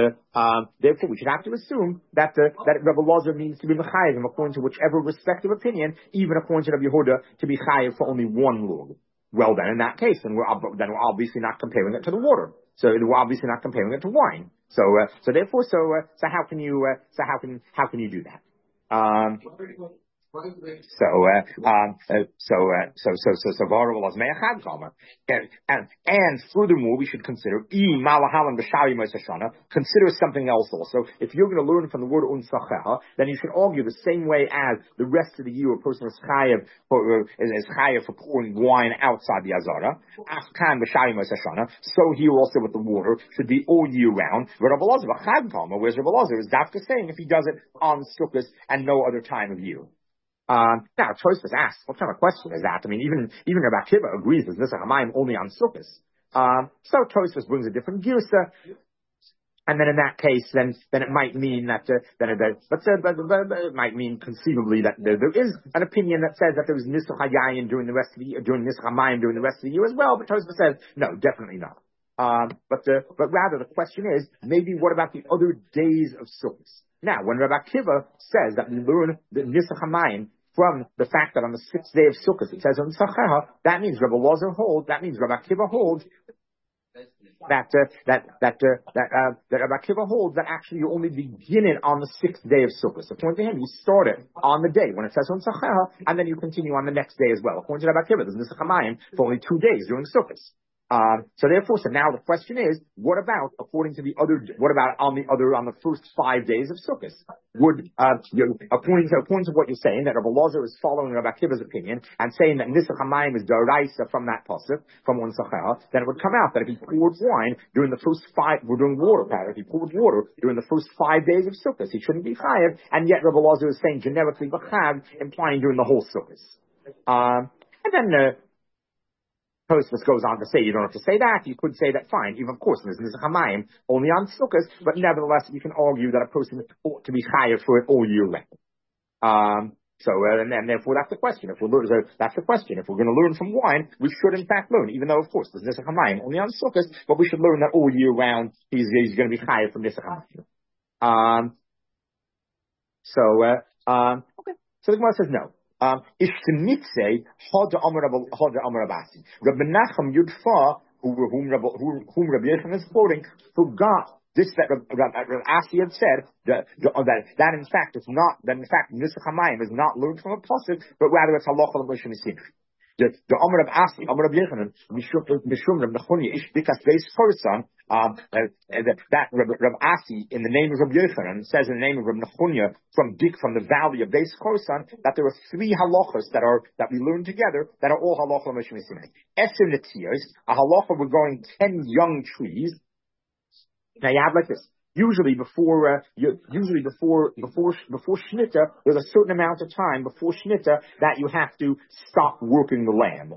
Rabbi Lozer means to be mechayev according to whichever respective opinion, even according to Rabbi Yehuda, to be chayev for only 1 lug. Well, then in that case, then we're obviously not comparing it to the water. So we're obviously not comparing it to wine. So how can you do that? And furthermore, we should consider something else also. If you're going to learn from the word unsacheha, then you should argue the same way as the rest of the year a person is chayav for pouring wine outside the azara. So here also with the water should be all year round. Whereas Rabbi Elazar is dafka saying if he does it on Sukkot and no other time of year. Now, Tosfos asks, what kind of question is that? I mean, even Rabbi Akiva agrees with this Hamayim only on Sukkot. So Tosfos brings a different girsa, and then in that case, then it might mean that it might mean conceivably that there is an opinion that says that there was Nisuch Hayayin during the rest of the year, during Nisuch Hamayim during the rest of the year as well. But Tosfos says no, definitely not. But rather the question is maybe what about the other days of Sukkot? Now, when Rabbi Akiva says that we learn the Nisuch Hamayim from the fact that on the sixth day of Sukkot it says on Sacheha, that means Rabbi Akiva holds that Rabbi Akiva holds that actually you only begin it on the sixth day of Sukkot. So according to him, you start it on the day when it says on Sacheha, and then you continue on the next day as well. According to Rabbi Akiva, there's Nisuch Hamayim for only 2 days during Sukkot. So now the question is, what about on the first 5 days of Sukkot? According to what you're saying, that Rabbi Elazar is following Rabbi Akiva's opinion and saying that Nisuch Hamayim is daraisa from that pasuk, from one Sacheha, then it would come out that if he poured wine during the first if he poured water during the first 5 days of Sukkot, he shouldn't be chayav, and yet Rabbi Elazar is saying generically b'chav, implying during the whole Sukkot. And then, Tosfos goes on to say you don't have to say that. You could say that fine. Even of course there's Nisuch Hamayim only on Sukkot, but nevertheless you can argue that a person ought to be chayav for it all year round. And therefore that's the question. That's the question. If we're going to learn from wine, we should in fact learn, even though of course there's Nisuch Hamayim only on Sukkot, but we should learn that all year round he's going to be chayav from Nisuch Hamayim. Okay. So the Gemara says no. Ishtenitze Hoda Amar Abasi. Rabbi Nachum Yudfa, whom Rabbi Yechon is quoting, who got this that Rabbi Asi had said that in fact Nisuch Hamayim is not learned from a pasuk, but rather it's halacha l'Moshe Messina. The Amar of Asi, Amar of Yechanan, Mishum Reb Nechunya Ishbikas Beis Chorsan, that Reb Asi in the name of Reb Yechanan says in the name of Reb Nechunya from the valley of Beis Chorsan that there are 3 halachas that we learn together that are all halacha l'Moshe Messina. Eser Netzios, a halacha regarding 10 young trees. Now you have like this. Usually before Shemitah, there's a certain amount of time before Shemitah that you have to stop working the land.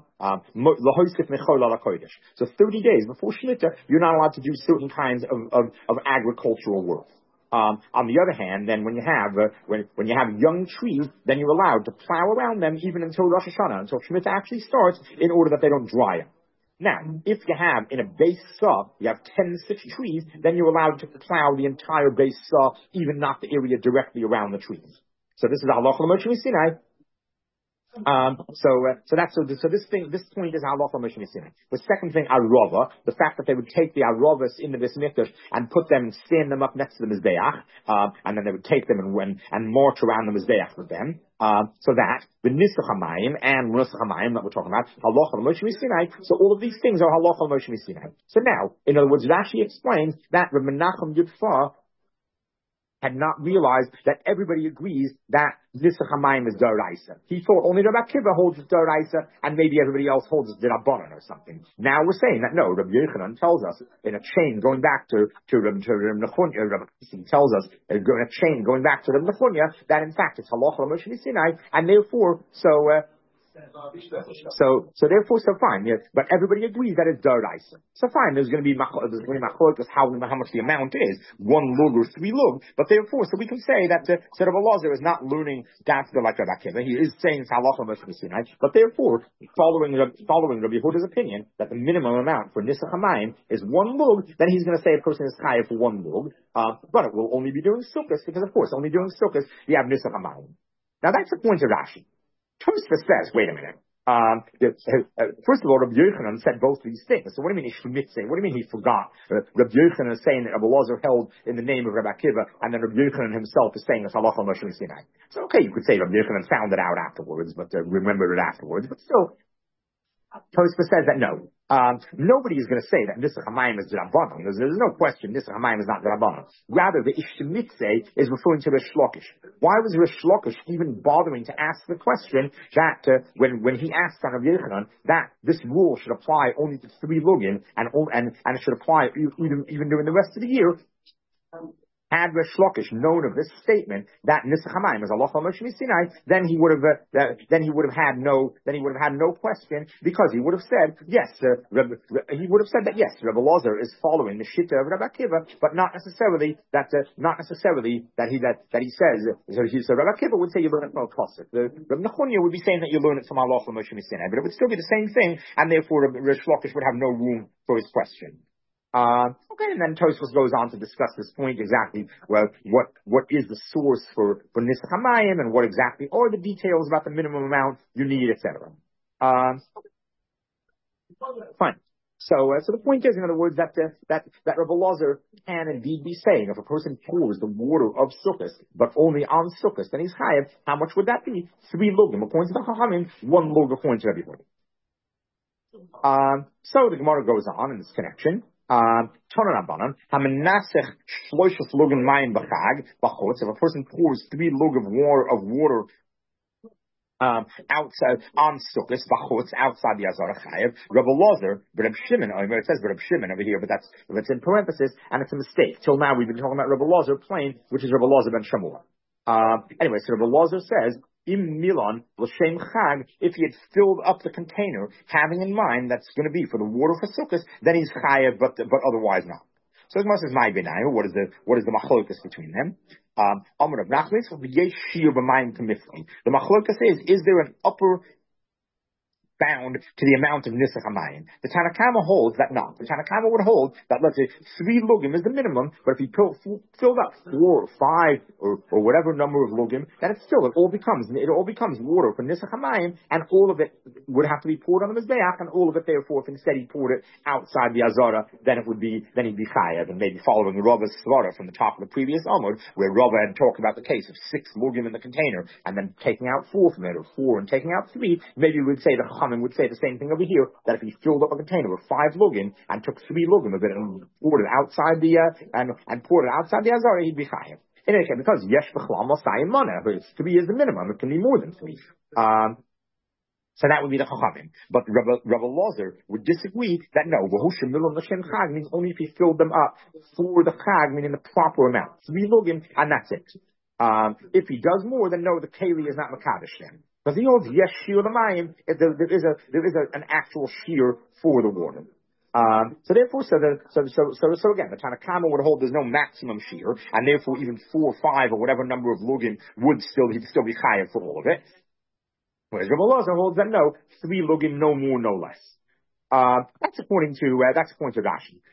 So 30 days before Shemitah, you're not allowed to do certain kinds of agricultural work. On the other hand, then when you have young trees, then you're allowed to plow around them even until Rosh Hashanah, until Shemitah actually starts, in order that they don't dry up. Now, if you have in a base saw, you have 10 such trees, then you're allowed to plow the entire base saw, even not the area directly around the trees. So this is the halacha l'Moshe Sinai. This point is halacha l'Moshe Sinai. The second thing, arava, the fact that they would take the aravas in the Beis Mikdash and put them and stand them up next to the mizbeach, and then they would take them and march around the mizbeach with them. So that the Nisuch Hamayim and Nisuch Hamayim that we're talking about, halacha l'Moshe Sinai. So all of these things are halacha l'Moshe Sinai. So now, in other words, Rashi explains that Reb Menachem Yudfa had not realized that everybody agrees that Nisuch Hamayim is Daraisa. He thought only Rabbi Akiva holds it Daraisa, and maybe everybody else holds it Dirabanan or something. Now we're saying that no, Rabbi Yechanan tells us in a chain going back to Rabbi Nechunya, Rabbi Kissi tells us in a chain going back to Rabbi Nechunya that in fact it's halacha l'Moshe Sinai, and therefore so fine. Yeah, but everybody agrees that it's Daraisa. So fine, there's going to be machlokes how much the amount is, 1 lug or 3 lug. But therefore, so we can say that Rabbi Elazar is not learning that like Rabbi Akiva. He is saying it's halacha l'Moshe Sinai. But therefore, following Rabbi Yehuda's opinion that the minimum amount for Nisuch Hamayim is 1 lug, then he's going to say a person is chayav for 1 lug. But it will only be doing sukkahs because of course only doing sukkahs you have Nisuch Hamayim. Now that's the point of Rashi. Tosfos says, wait a minute. First of all, Rabbi Yochanan said both these things. So what do you mean Ishmitzeh? What do you mean he forgot? Rabbi Yochanan is saying that Rabbi Elazar held in the name of Rabbi Akiva, and then Rabbi Yochanan himself is saying it's halacha Moshe Sinai. So okay, you could say Rabbi Yochanan found it out afterwards, but remembered it afterwards. But still, Tosfos says that no. Nobody is going to say that Nisach Hamayim is Rabbanon. There's no question Nisach Hamayim is not Rabbanon. Rather, the Ishmitzeh is referring to Rish Lakish. Why was Rish Lakish even bothering to ask the question that when he asked on Rabbi Yochanan that this rule should apply only to 3 lugin and it should apply even during the rest of the year? Had Rish Lakish known of this statement that Nisach Hamayim is Allah Moshe Sinai, then he would have had no question, because he would have said yes. He would have said that yes, Rabbi Elazar is following the Shitta of Rabbi Akiva, but not necessarily that he says. So Rabbi Akiva would say you learn it from a pasuk. Rabbi Nechunya would be saying that you learn it from Allah Moshe Sinai, but it would still be the same thing, and therefore Rish Lakish would have no room for his question. Okay, and then Tosfos goes on to discuss this point exactly. Well, what is the source for Nisach Hamayim, and what exactly are the details about the minimum amount you need, etc. Fine. So the point is, in other words, that Rabbi Elazar can indeed be saying, if a person pours the water of Sukkot, but only on Sukkot, then he's chayav. How much would that be? 3 lugim according to the Chachamim, 1 lug according to everybody. So the Gemara goes on in this connection. If a person pours 3 lug of water outside on Sukkot, bachutz, outside the Azara Chayev, Rabbi Elazar, Reb Shimon, it says Reb Shimon over here, but it's in parenthesis, and it's a mistake. Till now we've been talking about Rabbi Elazar plain, which is Rabbi Elazar ben Shamua. Anyway, so Rabbi Elazar says, Im Milan l'shem chag, if he had filled up the container, having in mind that's going to be for the water for Sukkot, then he's chayav, but otherwise not. So the Gemara says, "My benayu." What is the machlokas between them? Amar of Nachlis, yesh shir b'mayim kamifli. The machlokas is there an upper bound to the amount of Nisach Hamayim? The Tanna Kama holds that not. The Tanna Kama would hold that, let's say, 3 lugim is the minimum, but if he filled up 4 or 5 or whatever number of lugim, then it all becomes water for Nisach Hamayim, and all of it would have to be poured on the Mizbeach, and all of it, therefore, if instead he poured it outside the Azara, then he'd be chayav, and maybe following Rava's svara from the top of the previous Amud, where Rava had talked about the case of 6 lugim in the container, and then taking out 4 from it, or 4 and taking out 3, maybe we would say the Chachamim would say the same thing over here, that if he filled up a container with 5 lugim and took 3 lugim of it and poured it outside the Azara, he'd be chayav. In any case, because yesh b'chlam l'sayim mana, but 3 is the minimum, it can be more than 3. So that would be the Chachamim. But Rabbi Elazar would disagree that no, v'hu shemilon l'shem chag means only if he filled them up for the chag, meaning the proper amount. 3 lugim, and that's it. If he does more, then no, the keli is not makadosh then. Because he holds yes shir l'mayim, there is an actual shear for the water. So therefore, so again, the Tanna Kama would hold there's no maximum shear, and therefore even 4 or 5 or whatever number of lugim he'd still be chayav for all of it. Whereas Rabbi Elazar holds that no, 3 lugim, no more, no less. That's according to Rashi.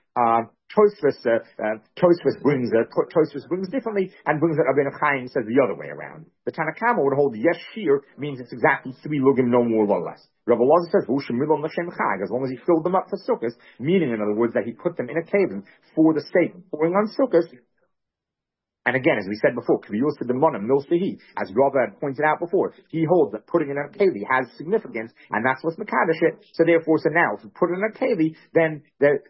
Tosfos brings differently, and brings that Rabbeinu Chaim says the other way around. The Tanna Kama would hold yes shear means it's exactly 3 lugim, no more, no less. Rabbi Elazar says as long as he filled them up for Sukkot, meaning in other words that he put them in a cave for the sake of pouring on Sukkot. And again, as we said before, as Rava had pointed out before, he holds that putting in a keli has significance, and that's what's mekadosh it. So therefore, now if you put it in a keli, then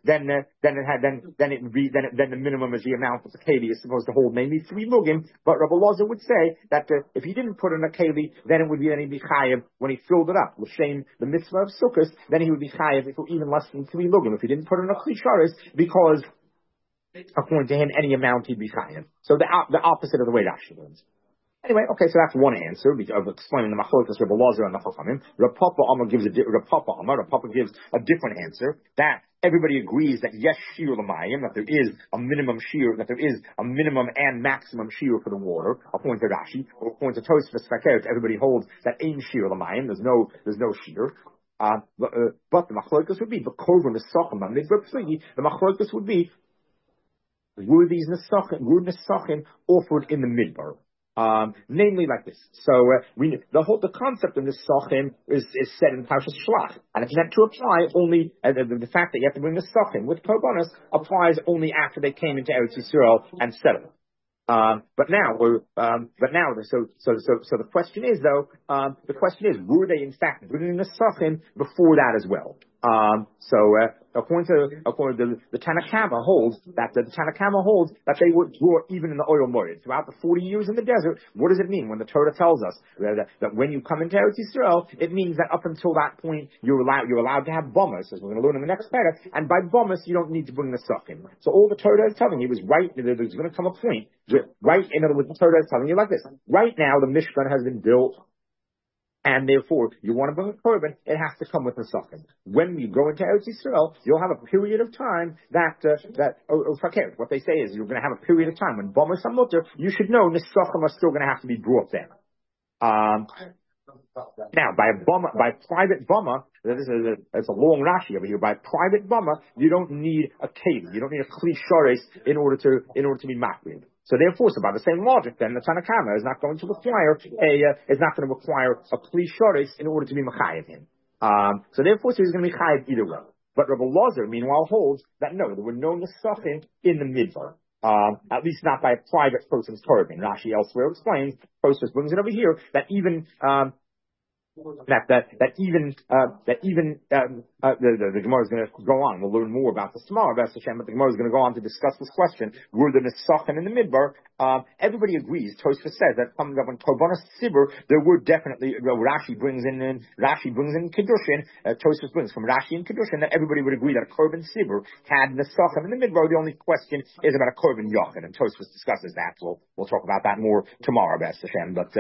the minimum is the amount that the keli is supposed to hold, namely 3 lugim. But Rabbi Elazar would say that if he didn't put in a keli, then it would be chayav when he filled it up. L'shem the mitzvah of Sukkot, then he would be chayav for even less than 3 lugim. If he didn't put in a klisharis, because according to him, any amount he'd be chayav. So the opposite of the way Rashi learns. Anyway, okay, so that's one answer of explaining the machlokas Rabbi Elazar and the Chachamim. Rav Papa gives a different answer, that everybody agrees that yes shir l'mayim, that there is a minimum shir, that there is a minimum and maximum shir for the water, according to Rashi, or according to Tosfos Fakert, everybody holds that ein shir l'mayim, there's no shir. But the machlokas would be the machlokas would be, were these nesachim offered in the midbar? Namely like this. So the concept of Nisachim is said in Parshas Shlach, and it's meant to apply only the fact that you have to bring the Nisachim with Korbanos applies only after they came into Eretz Yisrael and settled. But now, the question is though, were they in fact bringing the Nisachim before that as well? According to the Tanakama holds that they were brought even in the oil morid throughout the 40 years in the desert. What does it mean when the Torah tells us that when you come into Eretz Yisrael, it means that up until that point you're allowed to have bomas, as we're going to learn in the next paragraph, and by bomas you don't need to bring the Nisachim. So all the Torah is telling you is there's going to come a point in other words, the Torah is telling you like this. Right now the Mishkan has been built, and therefore, you want to bring a korban, it has to come with Nisachim. When you go into Eretz Yisrael, you'll have a period of time what they say is you're going to have a period of time when Bama Samutter, you should know Nisachim are still going to have to be brought there. Now, by private bama, it's a long Rashi over here. By private bama, you don't need a keli, you don't need a kli shores in order to be makriv. So therefore, by the same logic, then the Tanakama is not going to require a kli shores in order to be machayev him. So therefore, he's going to be chayev either way. But Rabbi Lazar, meanwhile, holds that no, there were no nesachim in the midbar. At least not by a private person's korban. Rashi elsewhere explains, Tosfos brings it over here, that even the Gemara is going to go on. We'll learn more about this tomorrow, but the Gemara is going to go on to discuss this question. Were the Nesachim in the Midbar? Everybody agrees. Tosfos says that coming up on Korbanos Sibur, there were definitely, Rashi brings in Kedushin, Tosfos brings from Rashi and Kedushin, that everybody would agree that a Korban Sibur had Nesachim in the Midbar. The only question is about a Korban Yachid, and Tosfos discusses that. We'll talk about that more tomorrow, but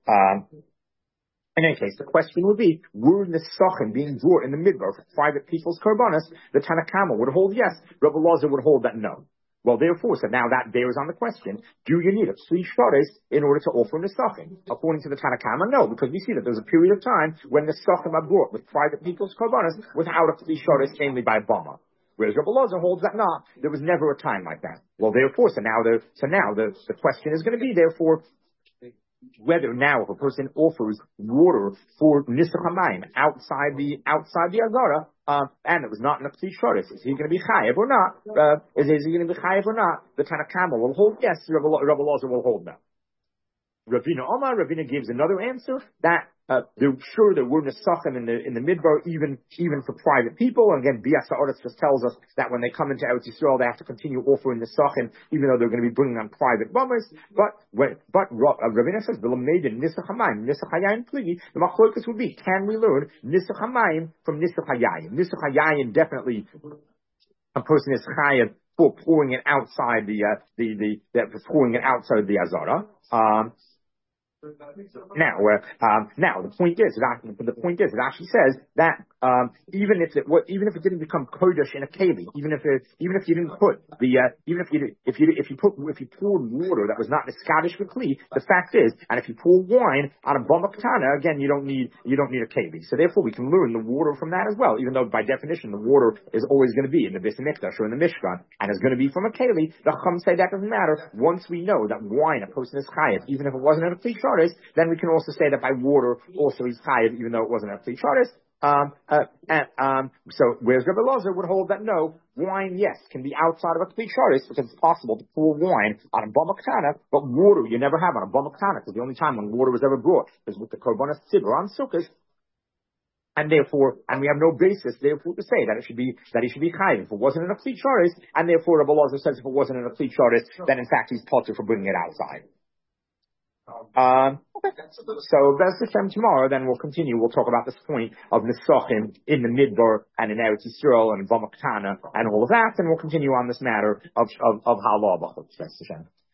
in any case, the question would be, were Nesachim being brought in the midbar for private people's korbanos? The Tanakama would hold yes, Rabbi Lazar would hold that no. Well, therefore, so now that bears on the question, do you need a Tzli Shores in order to offer Nesachim? According to the Tanakama, no, because we see that there's a period of time when Nesachim are brought with private people's korbanos without a Tzli Shores, namely by Bama. Whereas Rabbi Lazar holds that not, there was never a time like that. Well, therefore, so now the question is going to be, therefore, whether now if a person offers water for Nisach HaMayim outside the Azara, and it was not in a Kli Shores, is he going to be chayev or not? Is he going to be chayev or not? The Tanakama will hold yes, Rabbi Lazar will hold no. Ravina gives another answer that there were Nesachim in the midbar even for private people. And again, Bias Ha'aretz just tells us that when they come into Eretz Yisrael, they have to continue offering Nesachim even though they're going to be bringing on private bummers. But Ravina says Nisach HaMayim, Nisach HaYayim pligi. The machlokas would be, can we learn Nisach HaMayim from Nisach HaYayim? Nisach HaYayim definitely a person is chayav for pouring it outside pouring it outside the Azara. Now the point is Rashi says that even if it didn't become kodesh in a keli, even if you didn't put if you poured water that was not niskadish for kli, the fact is, and if you pour wine on a bama katana, again you don't need a keli. So therefore we can learn the water from that as well, even though by definition the water is always going to be in the Beis Hamikdash or in the Mishkan and is going to be from a keli. The Chum say that doesn't matter. Once we know that wine a person is chayav, even if it wasn't a kli sharis, then we can also say that by water also he's chayav, even though it wasn't a kli sharis. So whereas Rabbi Lazar would hold that no, wine, yes, can be outside of a kli sharis because it's possible to pour wine on a bama katana, but water you never have on a bama katana because the only time when water was ever brought is with the korbanos tzibur on sukkahs. And therefore, we have no basis, therefore, to say that he should be chayiv if it wasn't in a kli sharis, and therefore Rabbi Lazar says if it wasn't in a kli sharis, then in fact he's potter for bringing it outside. Okay. So B'ez Hashem tomorrow, then we'll continue. We'll talk about this point of Nesachim in the Midbar and in Eretz Yisrael and Bama Katana and all of that, and we'll continue on this matter of Halal B'ez Hashem.